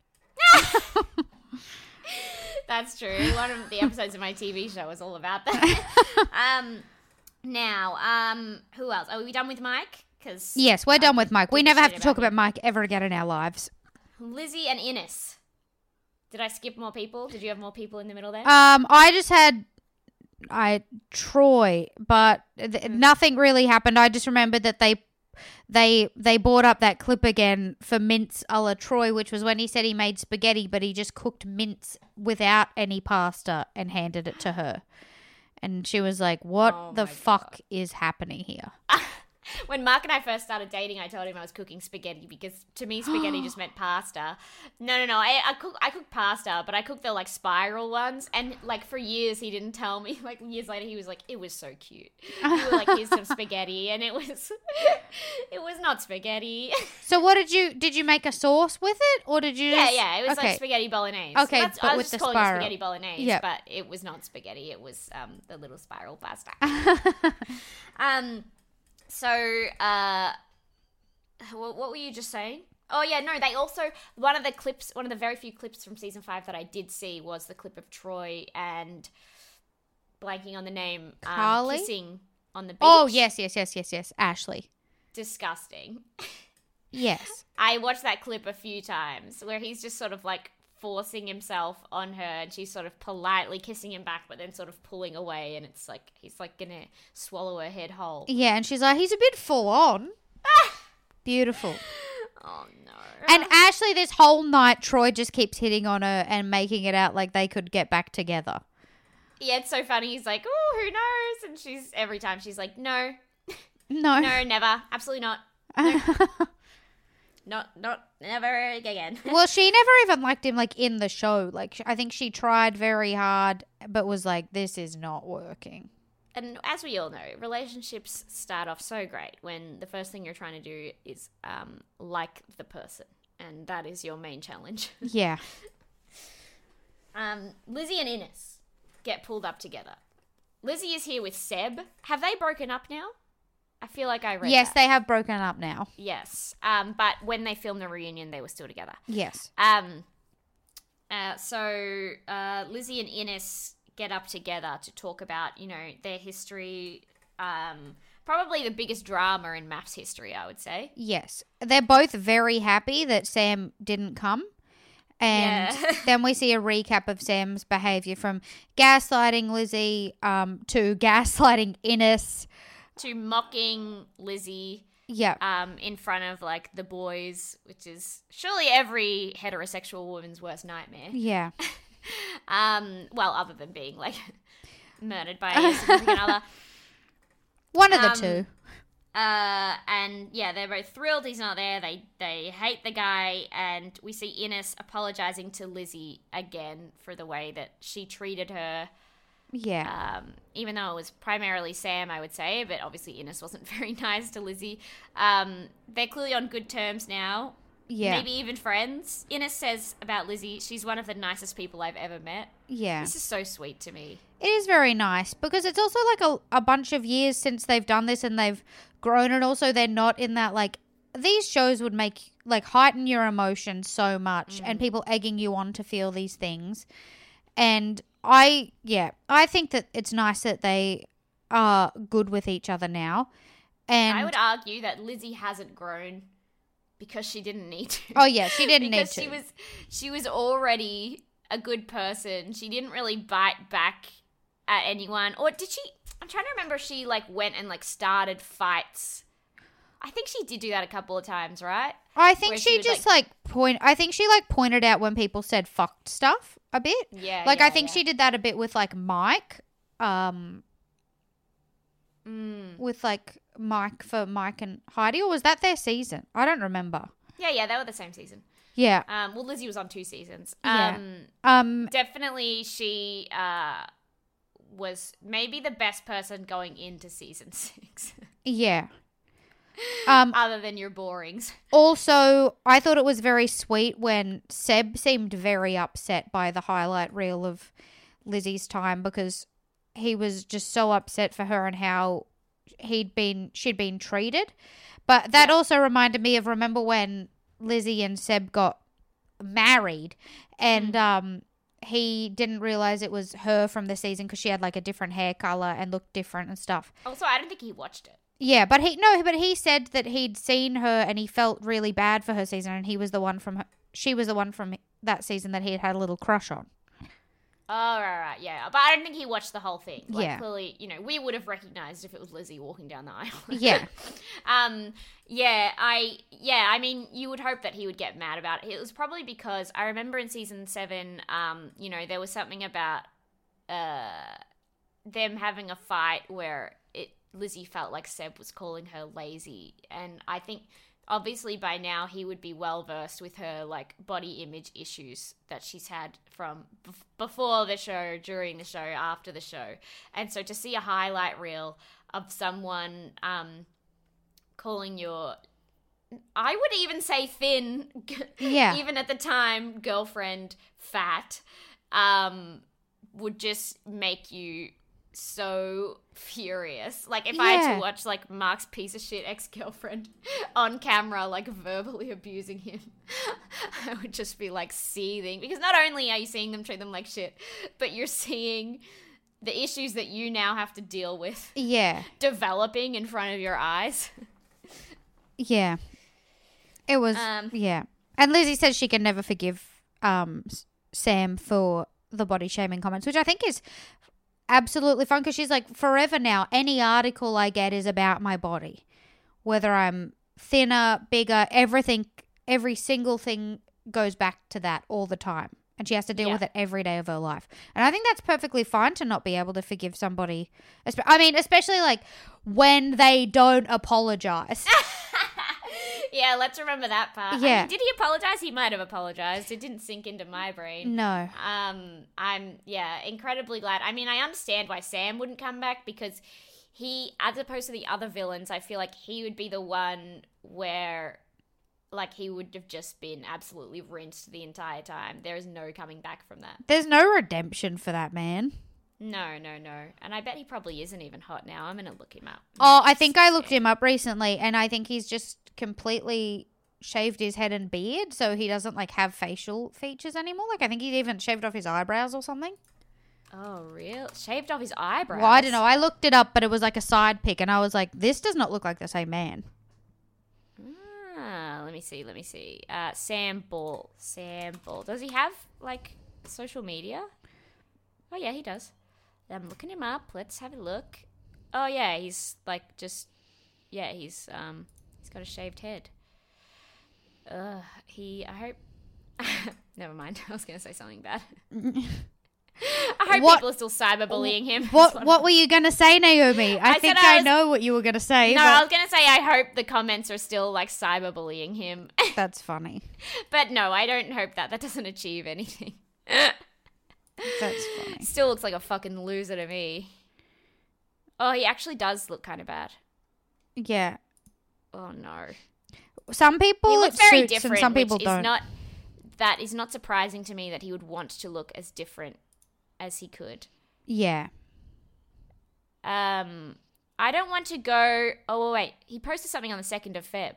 Speaker 4: That's true. One of the episodes of my TV show was all about that. Now, who else? Are we done with Mike?
Speaker 5: Yes, we're done with Mike. We never have to talk about Mike ever again in our lives.
Speaker 4: Lizzie and Innes. Did I skip more people? Did you have more people in the middle there?
Speaker 5: I just had Troy, but nothing really happened. I just remembered that they brought up that clip again for mince a la Troy, which was when he said he made spaghetti, but he just cooked mince without any pasta and handed it to her. And she was like, what the fuck is happening here?
Speaker 4: When Mark and I first started dating, I told him I was cooking spaghetti because to me spaghetti just meant pasta. No. I cook pasta, but I cook the like spiral ones. And like for years he didn't tell me. Like years later he was like, it was so cute. We were like, here's some spaghetti, and it was not spaghetti.
Speaker 5: So what did you make a sauce with it, or did you?
Speaker 4: Yeah. It was like spaghetti bolognese.
Speaker 5: Okay,
Speaker 4: I
Speaker 5: but
Speaker 4: was
Speaker 5: with
Speaker 4: just
Speaker 5: the
Speaker 4: calling
Speaker 5: spiral.
Speaker 4: it spaghetti bolognese,
Speaker 5: Yep.
Speaker 4: but it was not spaghetti. It was the little spiral pasta. So, what were you just saying? Oh yeah, no. They also one of the very few clips from season 5 that I did see was the clip of Troy and blanking on the name,
Speaker 5: Carly?
Speaker 4: kissing on the beach.
Speaker 5: Oh yes, Ashley.
Speaker 4: Disgusting.
Speaker 5: Yes.
Speaker 4: I watched that clip a few times where he's just sort of like forcing himself on her and she's sort of politely kissing him back but then sort of pulling away, and it's like he's like gonna swallow her head whole.
Speaker 5: Yeah, and she's like, he's a bit full on. Beautiful.
Speaker 4: Oh no.
Speaker 5: And Ashley, this whole night, Troy just keeps hitting on her and making it out like they could get back together.
Speaker 4: Yeah, it's so funny. He's like, oh, who knows? And every time she's like, no,
Speaker 5: No.
Speaker 4: no, never, absolutely not. No. Not, never again.
Speaker 5: Well, she never even liked him like in the show. Like, I think she tried very hard, but was like, this is not working.
Speaker 4: And as we all know, relationships start off so great when the first thing you're trying to do is like the person, and that is your main challenge.
Speaker 5: Yeah.
Speaker 4: Lizzie and Ines get pulled up together. Lizzie is here with Seb. Have they broken up now? I feel like I read
Speaker 5: Yes,
Speaker 4: that.
Speaker 5: they have broken up now.
Speaker 4: Yes. But when they filmed the reunion, they were still together.
Speaker 5: Yes.
Speaker 4: So Lizzie and Ines get up together to talk about, their history. Probably the biggest drama in MAFS history, I would say.
Speaker 5: Yes. They're both very happy that Sam didn't come. And then we see a recap of Sam's behaviour from gaslighting Lizzie to gaslighting Ines.
Speaker 4: To mocking Lizzie.
Speaker 5: Yeah.
Speaker 4: In front of, like, the boys, which is surely every heterosexual woman's worst nightmare.
Speaker 5: Yeah.
Speaker 4: Well, other than being, like, murdered by a significant other.
Speaker 5: One of the two.
Speaker 4: And yeah, they're both thrilled he's not there. They hate the guy, and we see Ines apologizing to Lizzie again for the way that she treated her.
Speaker 5: Yeah.
Speaker 4: Even though it was primarily Sam, I would say, but obviously Ines wasn't very nice to Lizzie. They're clearly on good terms now.
Speaker 5: Yeah.
Speaker 4: Maybe even friends. Ines says about Lizzie, she's one of the nicest people I've ever met.
Speaker 5: Yeah.
Speaker 4: This is so sweet to me.
Speaker 5: It is very nice because it's also like a bunch of years since they've done this and they've grown, and also they're not in that, like, these shows would make, like, heighten your emotions so much and people egging you on to feel these things. And I think that it's nice that they are good with each other now. And
Speaker 4: I would argue that Lizzie hasn't grown because she didn't need to.
Speaker 5: Oh yeah, she didn't need to.
Speaker 4: Because she was already a good person. She didn't really bite back at anyone. Or did she? I'm trying to remember if she, like, went and, like, started fights. I think she did do that a couple of times, right?
Speaker 5: I think
Speaker 4: Where
Speaker 5: she
Speaker 4: would,
Speaker 5: just I think she pointed out when people said fucked stuff a bit.
Speaker 4: Yeah.
Speaker 5: Like, I think she did that a bit with, like, Mike. With, like, Mike and Heidi, or was that their season? I don't remember.
Speaker 4: Yeah, they were the same season.
Speaker 5: Yeah.
Speaker 4: Well, Lizzie was on 2 seasons.
Speaker 5: Yeah.
Speaker 4: Definitely she was maybe the best person going into season 6.
Speaker 5: Yeah.
Speaker 4: Other than your borings.
Speaker 5: Also, I thought it was very sweet when Seb seemed very upset by the highlight reel of Lizzie's time, because he was just so upset for her and how she'd been treated. But that also reminded me of, remember when Lizzie and Seb got married and he didn't realize it was her from the season because she had, like, a different hair color and looked different and stuff.
Speaker 4: Also, I don't think he watched it.
Speaker 5: Yeah, but he said that he'd seen her and he felt really bad for her season, and she was the one from that season that he had a little crush on.
Speaker 4: Oh, right, yeah. But I don't think he watched the whole thing. Like,
Speaker 5: Yeah.
Speaker 4: clearly, we would have recognized if it was Lizzie walking down the aisle.
Speaker 5: Yeah.
Speaker 4: I mean, you would hope that he would get mad about it. It was probably because I remember in season 7, there was something about them having a fight where Lizzie felt like Seb was calling her lazy. And I think obviously by now he would be well versed with her like body image issues that she's had from before the show, during the show, after the show. And so to see a highlight reel of someone calling your, I would even say thin, even at the time, girlfriend fat, would just make you so furious. Like if I had to watch like Mark's piece of shit ex-girlfriend on camera like verbally abusing him, I would just be like seething, because not only are you seeing them treat them like shit, but you're seeing the issues that you now have to deal with developing in front of your eyes.
Speaker 5: It was and Lizzie says she can never forgive Sam for the body shaming comments, which I think is absolutely fun, because she's like, forever now, any article I get is about my body, whether I'm thinner, bigger, everything, every single thing goes back to that all the time, and she has to deal with it every day of her life. And I think that's perfectly fine to not be able to forgive somebody. I mean, especially like when they don't apologize.
Speaker 4: Yeah, let's remember that part.
Speaker 5: Yeah.
Speaker 4: I mean, did he apologize? He might have apologized. It didn't sink into my brain.
Speaker 5: No.
Speaker 4: I'm incredibly glad. I mean, I understand why Sam wouldn't come back, because he, as opposed to the other villains, I feel like he would be the one where like he would have just been absolutely rinsed the entire time. There is no coming back from that.
Speaker 5: There's no redemption for that man.
Speaker 4: No. And I bet he probably isn't even hot now. I'm going to look him up.
Speaker 5: Oh, I think I looked him up recently, and I think he's just completely shaved his head and beard, so he doesn't like have facial features anymore. Like I think he's even shaved off his eyebrows or something.
Speaker 4: Oh, real? Shaved off his eyebrows?
Speaker 5: Well, I don't know. I looked it up, but it was like a side pic, and I was like, this does not look like the same man.
Speaker 4: Let me see. Sam Ball. Does he have like social media? Oh yeah, he does. I'm looking him up. Let's have a look. Oh yeah, he's like he's got a shaved head. I hope. Never mind. I was gonna say something bad. I hope people are still cyberbullying him.
Speaker 5: What were you going to say, Naomi? I think I know what you were going to say.
Speaker 4: No, I was going to say I hope the comments are still like cyberbullying him.
Speaker 5: That's funny.
Speaker 4: But no, I don't hope that. That doesn't achieve anything.
Speaker 5: That's funny.
Speaker 4: Still looks like a fucking loser to me. Oh, he actually does look kind of bad.
Speaker 5: Yeah.
Speaker 4: Oh no.
Speaker 5: Some people
Speaker 4: he looks very
Speaker 5: suits
Speaker 4: different,
Speaker 5: and some people don't.
Speaker 4: That is not surprising to me that he would want to look as different as he could.
Speaker 5: Yeah.
Speaker 4: I don't want to go... Oh, wait. He posted something on the 2nd of Feb.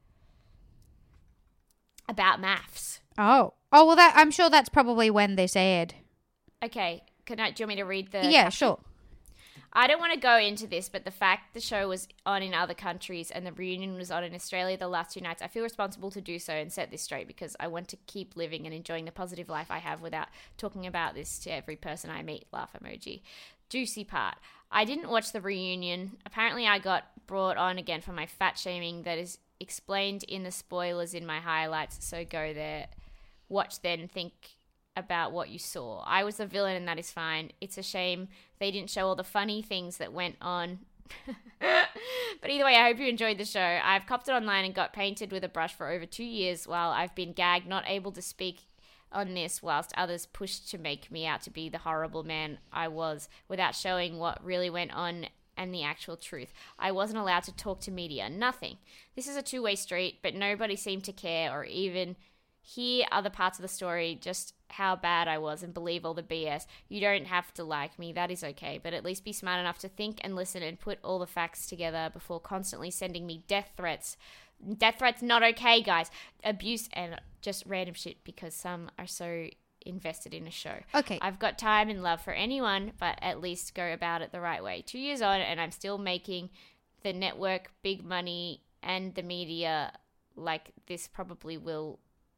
Speaker 4: About maths.
Speaker 5: Oh, well, that I'm sure that's probably when this aired.
Speaker 4: Okay. Do you want me to read the...
Speaker 5: Yeah,
Speaker 4: caption?
Speaker 5: sure.
Speaker 4: I don't want to go into this, but the fact the show was on in other countries and the reunion was on in Australia the last 2 nights, I feel responsible to do so and set this straight, because I want to keep living and enjoying the positive life I have without talking about this to every person I meet. Laugh emoji. Juicy part. I didn't watch the reunion. Apparently I got brought on again for my fat shaming that is explained in the spoilers in my highlights, so go there. Watch then, think about what you saw. I was the villain and that is fine. It's a shame they didn't show all the funny things that went on. But either way, I hope you enjoyed the show. I've copped it online and got painted with a brush for over 2 years while I've been gagged, not able to speak on this, whilst others pushed to make me out to be the horrible man I was without showing what really went on and the actual truth. I wasn't allowed to talk to media. Nothing. This is a two-way street, but nobody seemed to care or even hear other parts of the story, just how bad I was and believe all the BS. You don't have to like me, that is okay, but at least be smart enough to think and listen and put all the facts together before constantly sending me death threats. Death threats not okay, guys. Abuse and just random shit because some are so invested in a show.
Speaker 5: Okay.
Speaker 4: I've got time and love for anyone, but at least go about it the right way. 2 years on and I'm still making the network big money and the media like this probably will...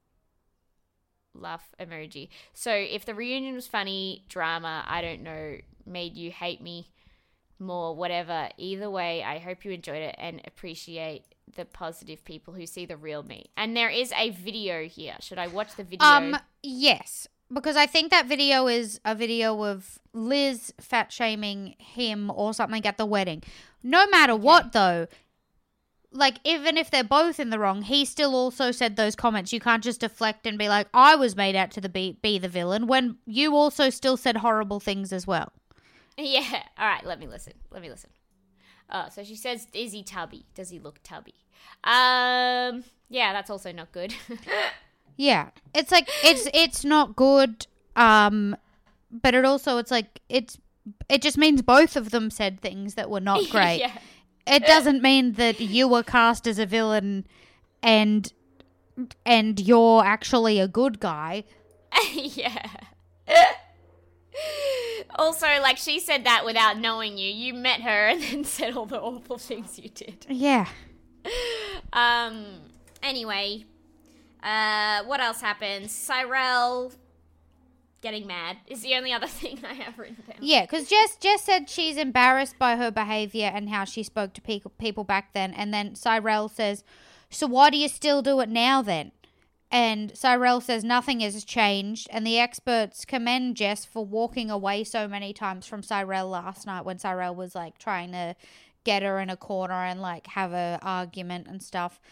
Speaker 4: laugh emoji. So if the reunion was funny, drama, I don't know, made you hate me more, whatever, either way, I hope you enjoyed it and appreciate the positive people who see the real me. And there is a video here. Should I watch the video?
Speaker 5: Yes. because I think that video is a video of Liz fat shaming him or something at the wedding. No matter what, though, like, even if they're both in the wrong, he still also said those comments. You can't just deflect and be like, I was made out to be the villain, when you also still said horrible things as well.
Speaker 4: Yeah. All right, let me listen. So she says, is he tubby? Does he look tubby? Yeah, that's also not good.
Speaker 5: Yeah. It's like, it's not good, but it's like, it just means both of them said things that were not great.
Speaker 4: Yeah.
Speaker 5: It doesn't mean that you were cast as a villain and you're actually a good guy.
Speaker 4: Yeah. Also, like, she said that without knowing you. You met her and then said all the awful things you did.
Speaker 5: Yeah.
Speaker 4: Anyway, what else happens? Cyrell getting mad is the only other thing I have written down.
Speaker 5: Yeah, because Jess said she's embarrassed by her behaviour and how she spoke to people back then. And then Cyrell says, so why do you still do it now then? And Cyrell says nothing has changed. And the experts commend Jess for walking away so many times from Cyrell last night when Cyrell was like trying to get her in a corner and like have an argument and stuff.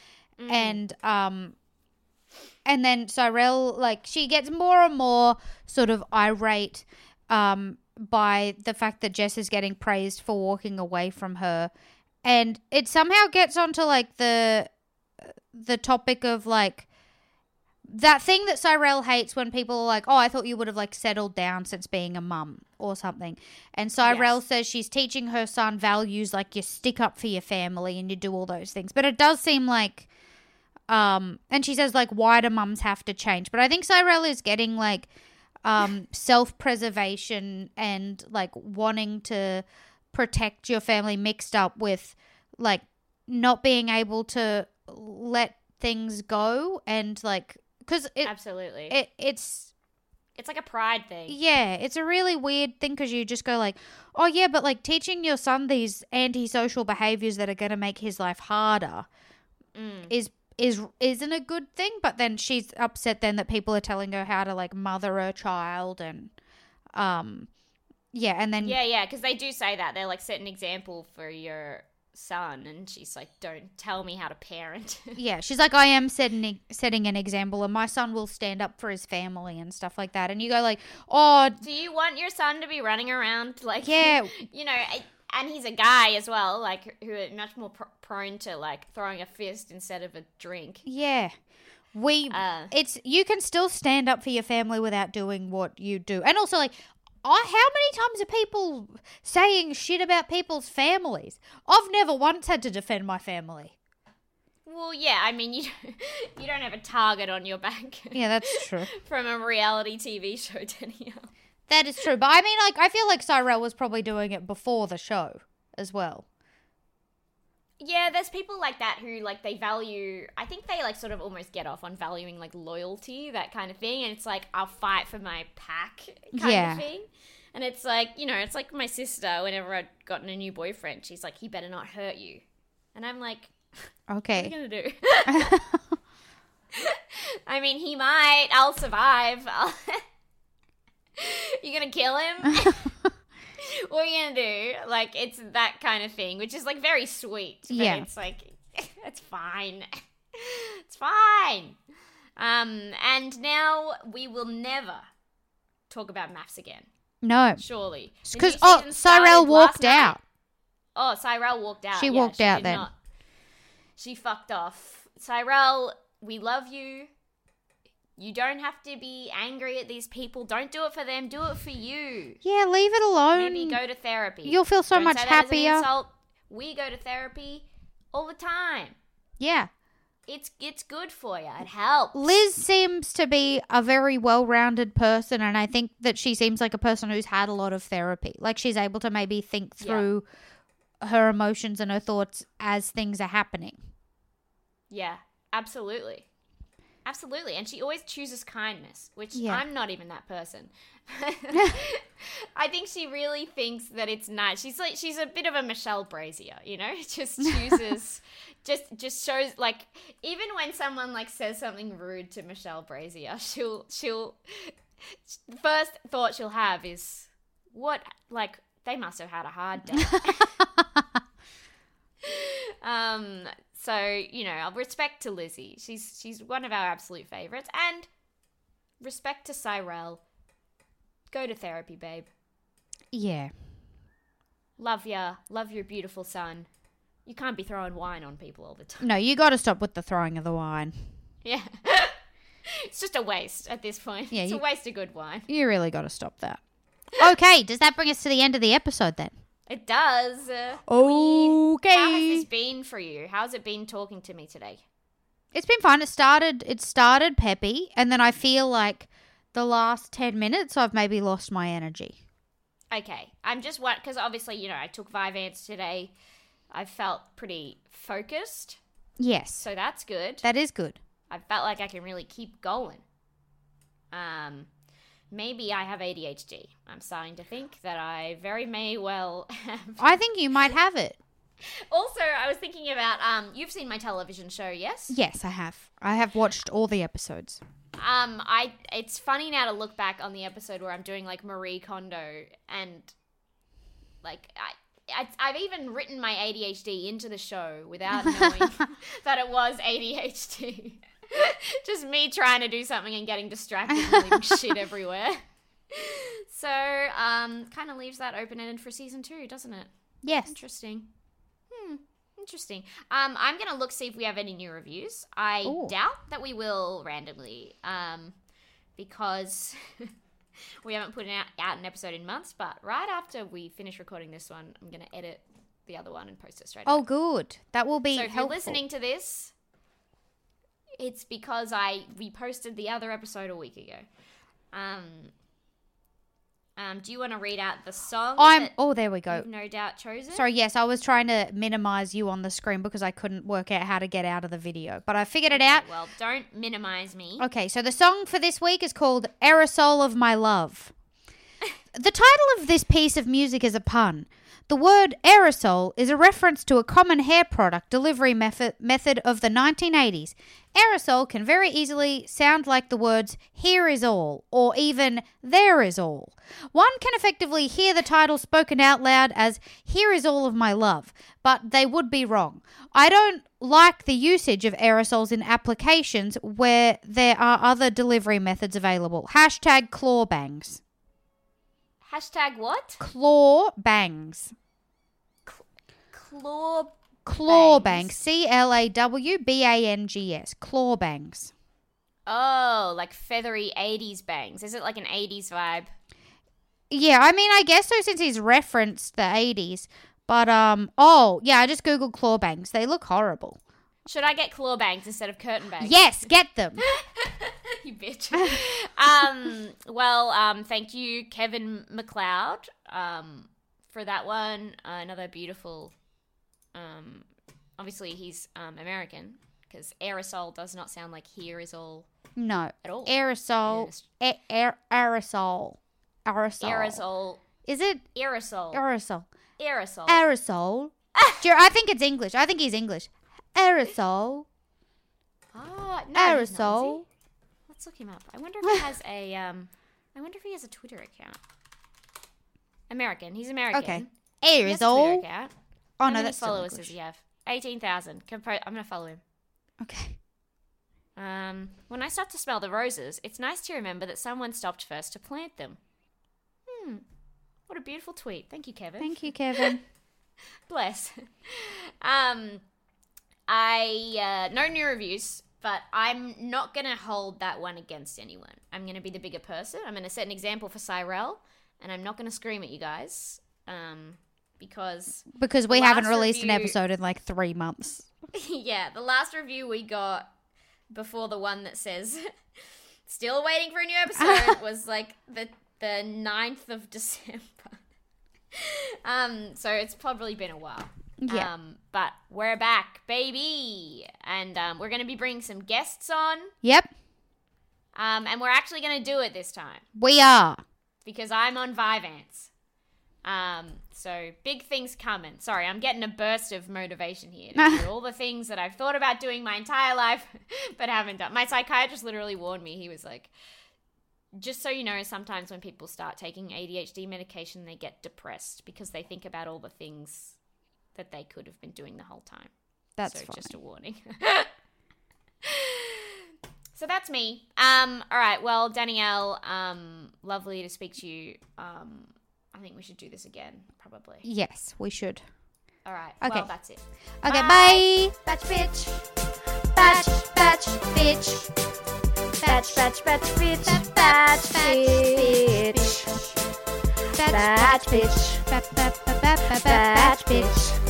Speaker 5: And then Cyrell, like, she gets more and more sort of irate by the fact that Jess is getting praised for walking away from her. And it somehow gets onto, like, the topic of, like, that thing that Cyrell hates when people are like, oh, I thought you would have, like, settled down since being a mum or something. And Cyrell says she's teaching her son values like you stick up for your family and you do all those things. But it does seem like... and she says, like, why do mums have to change? But I think Cyrell is getting, like, self-preservation and, like, wanting to protect your family mixed up with, like, not being able to let things go and, like, because
Speaker 4: absolutely. It's like a pride thing.
Speaker 5: Yeah, it's a really weird thing because you just go like, oh, yeah, but, like, teaching your son these antisocial behaviors that are going to make his life harder isn't a good thing, but then she's upset then that people are telling her how to, like, mother her child and and then
Speaker 4: because they do say that they're like, set an example for your son, and she's like, don't tell me how to parent.
Speaker 5: Yeah, she's like, I am setting an example and my son will stand up for his family and stuff like that. And you go like, oh,
Speaker 4: do you want your son to be running around like,
Speaker 5: yeah,
Speaker 4: you know, and he's a guy as well, like, who are much more prone to, like, throwing a fist instead of a drink.
Speaker 5: Yeah. You can still stand up for your family without doing what you do. And also, like, how many times are people saying shit about people's families? I've never once had to defend my family.
Speaker 4: Well, yeah, I mean, you don't have a target on your back.
Speaker 5: Yeah, that's true.
Speaker 4: From a reality TV show, Danielle.
Speaker 5: That is true. But I mean, like, I feel like Cyrell was probably doing it before the show as well.
Speaker 4: Yeah, there's people like that who, like, they value, I think they, like, sort of almost get off on valuing, like, loyalty, that kind of thing. And it's like, I'll fight for my pack kind of thing. And it's like, you know, it's like my sister, whenever I'd gotten a new boyfriend, she's like, he better not hurt you. And I'm like,
Speaker 5: okay.
Speaker 4: What are you going to do? I mean, he might. I'll survive. You gonna kill him? What are you gonna do? Like, it's that kind of thing, which is, like, very sweet.
Speaker 5: Yeah.
Speaker 4: It's like, it's fine. It's fine. And now we will never talk about maths again.
Speaker 5: No.
Speaker 4: Surely.
Speaker 5: Because, Cyrell walked out.
Speaker 4: Oh, Cyrell walked out.
Speaker 5: She walked out then.
Speaker 4: She fucked off. Cyrell, we love you. You don't have to be angry at these people. Don't do it for them. Do it for you.
Speaker 5: Yeah, leave it alone.
Speaker 4: Maybe go to therapy.
Speaker 5: You'll feel so much happier.
Speaker 4: As an insult. We go to therapy all the time.
Speaker 5: Yeah.
Speaker 4: It's good for you. It helps.
Speaker 5: Liz seems to be a very well-rounded person, and I think that she seems like a person who's had a lot of therapy. Like, she's able to maybe think through her emotions and her thoughts as things are happening.
Speaker 4: Yeah, absolutely. Absolutely. And she always chooses kindness, which I'm not even that person. I think she really thinks that it's nice. She's a bit of a Michelle Brazier, you know? Just chooses, just shows, like, even when someone, like, says something rude to Michelle Brazier, she'll the first thought she'll have is, what, like, they must have had a hard day. So, you know, respect to Lizzie. She's one of our absolute favorites. And respect to Cyrell. Go to therapy, babe.
Speaker 5: Yeah.
Speaker 4: Love ya. Love your beautiful son. You can't be throwing wine on people all the time.
Speaker 5: No, you got to stop with the throwing of the wine.
Speaker 4: Yeah. It's just a waste at this point.
Speaker 5: Yeah,
Speaker 4: it's a waste of good wine.
Speaker 5: You really got to stop that. Okay, does that bring us to the end of the episode then?
Speaker 4: It does.
Speaker 5: Okay.
Speaker 4: How has this been for you? How's it been talking to me today?
Speaker 5: It's been fun. It started peppy, and then I feel like the last 10 minutes I've maybe lost my energy.
Speaker 4: Okay. I'm just because obviously, you know, I took Vyvanse today. I felt pretty focused.
Speaker 5: Yes.
Speaker 4: So that's good.
Speaker 5: That is good.
Speaker 4: I felt like I can really keep going. Maybe I have ADHD. I'm starting to think that I very may well have.
Speaker 5: I think you might have it.
Speaker 4: Also, I was thinking about, you've seen my television show, yes?
Speaker 5: Yes, I have. I have watched all the episodes.
Speaker 4: It's funny now to look back on the episode where I'm doing, like, Marie Kondo, and, like, I've even written my ADHD into the show without knowing that it was ADHD. Just me trying to do something and getting distracted and leaving shit everywhere. So, kind of leaves that open-ended for season 2, doesn't it?
Speaker 5: Yes.
Speaker 4: Interesting. Interesting. I'm going to look, see if we have any new reviews. I doubt that we will randomly, because we haven't put out an episode in months, but right after we finish recording this one, I'm going to edit the other one and post it straight away.
Speaker 5: Oh, good. That will be helpful.
Speaker 4: So if you're listening to this, it's because I reposted the other episode a week ago. Do you want to read out the song?
Speaker 5: There we go.
Speaker 4: You've no doubt chosen?
Speaker 5: Sorry, yes, I was trying to minimize you on the screen because I couldn't work out how to get out of the video, but I figured it out.
Speaker 4: Well, don't minimize me.
Speaker 5: Okay, so the song for this week is called Aerosol of My Love. The title of this piece of music is a pun. The word aerosol is a reference to a common hair product delivery method of the 1980s. Aerosol can very easily sound like the words here is all or even there is all. One can effectively hear the title spoken out loud as here is all of my love, but they would be wrong. I don't like the usage of aerosols in applications where there are other delivery methods available. Hashtag clawbangs.
Speaker 4: Hashtag what?
Speaker 5: Clawbangs.
Speaker 4: Clawbangs.
Speaker 5: Clawbangs. Clawbangs.
Speaker 4: Oh, like feathery 80s bangs. Is it like an 80s vibe?
Speaker 5: Yeah, I mean, I guess so since he's referenced the 80s. But, I just Googled clawbangs. They look horrible.
Speaker 4: Should I get clawbangs instead of curtain bangs?
Speaker 5: Yes, get them.
Speaker 4: You bitch. Thank you, Kevin MacLeod, for that one. Another beautiful, obviously he's American, because aerosol does not sound like here is all.
Speaker 5: No.
Speaker 4: At all.
Speaker 5: Aerosol. Aerosol.
Speaker 4: Aerosol.
Speaker 5: Is it?
Speaker 4: Aerosol.
Speaker 5: Aerosol.
Speaker 4: Aerosol.
Speaker 5: Aerosol. I think it's English. I think he's English. Aerosol.
Speaker 4: Oh, no.
Speaker 5: Aerosol.
Speaker 4: Let's look him up. I wonder if he has a a Twitter account. American. He's American.
Speaker 5: Okay.
Speaker 4: He has a Twitter
Speaker 5: Aerosol.
Speaker 4: account.
Speaker 5: Oh,
Speaker 4: How
Speaker 5: no,
Speaker 4: many
Speaker 5: that's still
Speaker 4: followers
Speaker 5: English.
Speaker 4: does he have? 18,000. I'm going to follow him.
Speaker 5: Okay.
Speaker 4: When I start to smell the roses, it's nice to remember that someone stopped first to plant them. What a beautiful tweet. Thank you, Kevin.
Speaker 5: Thank you, Kevin.
Speaker 4: Bless. No new reviews, but I'm not going to hold that one against anyone. I'm going to be the bigger person. I'm going to set an example for Cyrell, and I'm not going to scream at you guys, because
Speaker 5: we haven't released an episode in like 3 months.
Speaker 4: Yeah, the last review we got before the one that says still waiting for a new episode was like the 9th of December. So it's probably been a while.
Speaker 5: Yeah.
Speaker 4: But we're back, baby. And we're going to be bringing some guests on.
Speaker 5: Yep.
Speaker 4: And we're actually going to do it this time.
Speaker 5: We are.
Speaker 4: Because I'm on Vyvanse. So big things coming. Sorry, I'm getting a burst of motivation here to do all the things that I've thought about doing my entire life but haven't done. My psychiatrist literally warned me. He was like, just so you know, sometimes when people start taking ADHD medication, they get depressed because they think about all the things that they could have been doing the whole time.
Speaker 5: That's
Speaker 4: so
Speaker 5: fine.
Speaker 4: Just a warning. So that's me. All right. Well, Danielle, lovely to speak to you. I think we should do this again, probably.
Speaker 5: Yes, we should.
Speaker 4: All right.
Speaker 5: Okay.
Speaker 4: Well, that's it.
Speaker 5: Okay, bye.
Speaker 6: Batch bitch. Batch bitch. Batch bitch. Batch bitch. Batch bitch. Batch bitch. Batch bitch.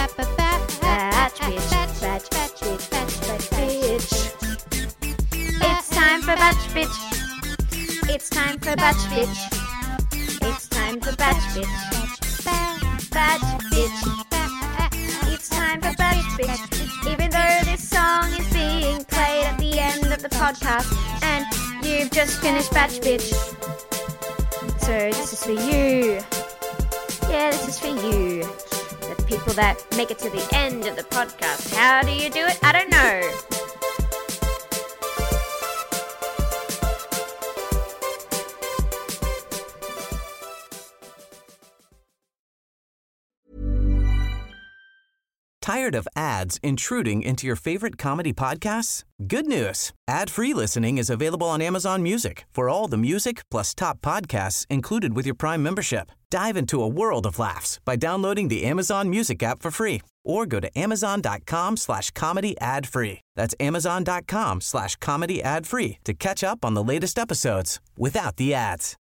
Speaker 6: Batch bitch. It's time for batch bitch. It's time for batch bitch. It's time for batch bitch. Batch bitch. It's time for batch bitch. Even though this song is being played at the end of the podcast and you've just finished batch bitch. So this is for you. Yeah, this is for you. The people that make it to the end of the podcast. How do you do it? I don't know.
Speaker 7: Tired of ads intruding into your favorite comedy podcasts? Good news. Ad-free listening is available on Amazon Music for all the music plus top podcasts included with your Prime membership. Dive into a world of laughs by downloading the Amazon Music app for free or go to amazon.com/comedy ad-free. That's amazon.com/comedy ad-free to catch up on the latest episodes without the ads.